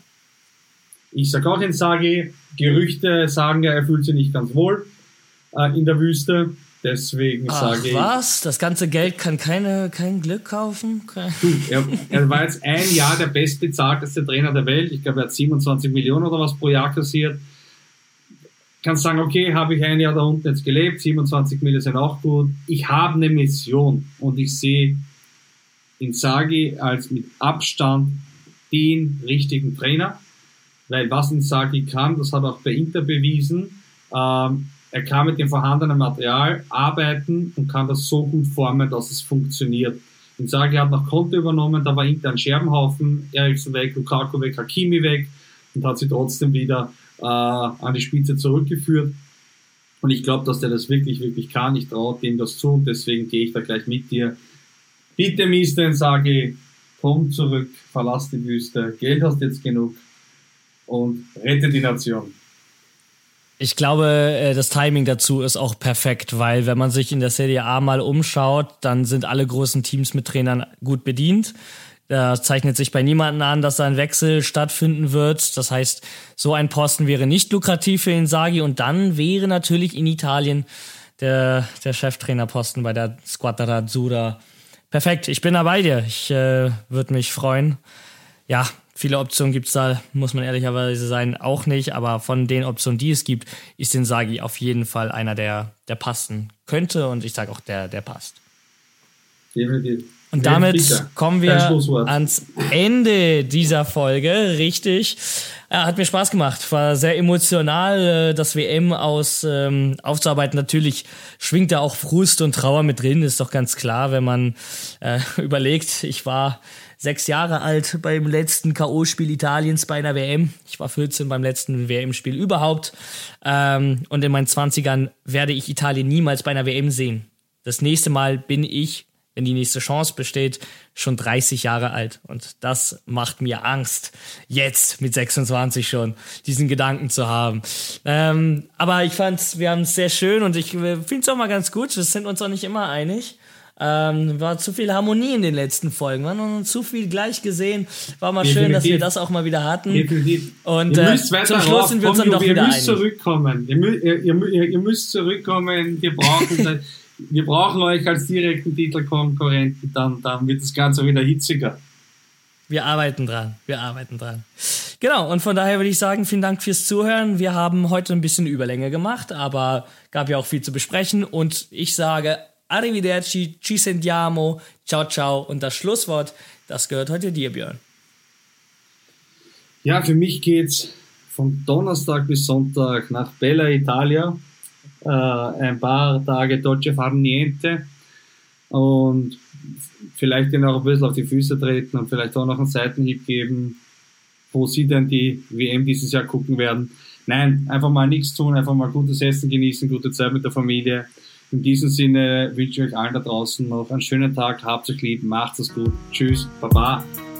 Ich sage auch Inzaghi. Gerüchte sagen ja, er fühlt sich nicht ganz wohl äh, in der Wüste. Deswegen sage ich...
was? Das ganze Geld kann keine, kein Glück kaufen? Kein
du, er, er war jetzt ein Jahr der bestbezahlteste Trainer der Welt. Ich glaube, er hat siebenundzwanzig Millionen oder was pro Jahr kassiert. Kannst sagen, okay, habe ich ein Jahr da unten jetzt gelebt, siebenundzwanzig Millionen sind auch gut. Ich habe eine Mission und ich sehe Inzaghi als mit Abstand den richtigen Trainer, weil was Inzaghi kann, das hat er auch bei Inter bewiesen. Ähm, er kann mit dem vorhandenen Material arbeiten und kann das so gut formen, dass es funktioniert. Inzaghi hat nach Conte übernommen, da war Inter ein Scherbenhaufen, Eriksen weg, Lukaku weg, Hakimi weg und hat sie trotzdem wieder äh, an die Spitze zurückgeführt. Und ich glaube, dass der das wirklich, wirklich kann. Ich traue dem das zu und deswegen gehe ich da gleich mit dir. Bitte, Mister Inzaghi, komm zurück, verlass die Wüste, Geld hast jetzt genug und rette die Nation.
Ich glaube, das Timing dazu ist auch perfekt, weil wenn man sich in der Serie A mal umschaut, dann sind alle großen Teams mit Trainern gut bedient. Da zeichnet sich bei niemandem an, dass da ein Wechsel stattfinden wird. Das heißt, so ein Posten wäre nicht lukrativ für Inzaghi und dann wäre natürlich in Italien der, der Cheftrainerposten bei der Squadra Azzurra perfekt. Ich bin da bei dir. Ich äh, würde mich freuen. Ja, viele Optionen gibt's da, muss man ehrlicherweise sein, auch nicht. Aber von den Optionen, die es gibt, ist Inzaghi auf jeden Fall einer, der, der passen könnte. Und ich sage auch, der, der passt.
Definitiv.
Und damit kommen wir ans Ende dieser Folge, richtig. Ja, hat mir Spaß gemacht, war sehr emotional, das W M aus ähm, aufzuarbeiten. Natürlich schwingt da auch Frust und Trauer mit drin, ist doch ganz klar, wenn man äh, überlegt, ich war sechs Jahre alt beim letzten K O-Spiel Italiens bei einer W M. Ich war vierzehn beim letzten W M-Spiel überhaupt. Ähm, und in meinen zwanzigern werde ich Italien niemals bei einer W M sehen. Das nächste Mal bin ich, wenn die nächste Chance besteht, schon dreißig Jahre alt. Und das macht mir Angst, jetzt mit sechsundzwanzig schon diesen Gedanken zu haben. Ähm, aber ich fand's, wir haben es sehr schön und ich finde es auch mal ganz gut. Wir sind uns auch nicht immer einig. Ähm, war zu viel Harmonie in den letzten Folgen. Wir haben zu viel gleich gesehen. War mal
Definitiv.
Schön, dass wir das auch mal wieder hatten.
Definitiv.
Und äh, zum Schluss sind wir uns dann doch wieder einig.
Ihr müsst zurückkommen. Ihr, mü- ihr, ihr, ihr müsst zurückkommen. Wir brauchen Wir brauchen euch als direkten Titelkonkurrenten, dann, dann wird das Ganze wieder hitziger.
Wir arbeiten dran, wir arbeiten dran. Genau, und von daher würde ich sagen, vielen Dank fürs Zuhören. Wir haben heute ein bisschen Überlänge gemacht, aber gab ja auch viel zu besprechen. Und ich sage Arrivederci, ci sentiamo, ciao, ciao. Und das Schlusswort, das gehört heute dir, Björn.
Ja, für mich geht's von Donnerstag bis Sonntag nach Bella Italia. Uh, ein paar Tage Dolce far niente und vielleicht ihnen auch ein bisschen auf die Füße treten und vielleicht auch noch einen Seitenhieb geben, wo sie denn die W M dieses Jahr gucken werden. Nein, einfach mal nichts tun, einfach mal gutes Essen genießen, gute Zeit mit der Familie. In diesem Sinne wünsche ich euch allen da draußen noch einen schönen Tag, habt euch lieb, macht es gut, tschüss, baba.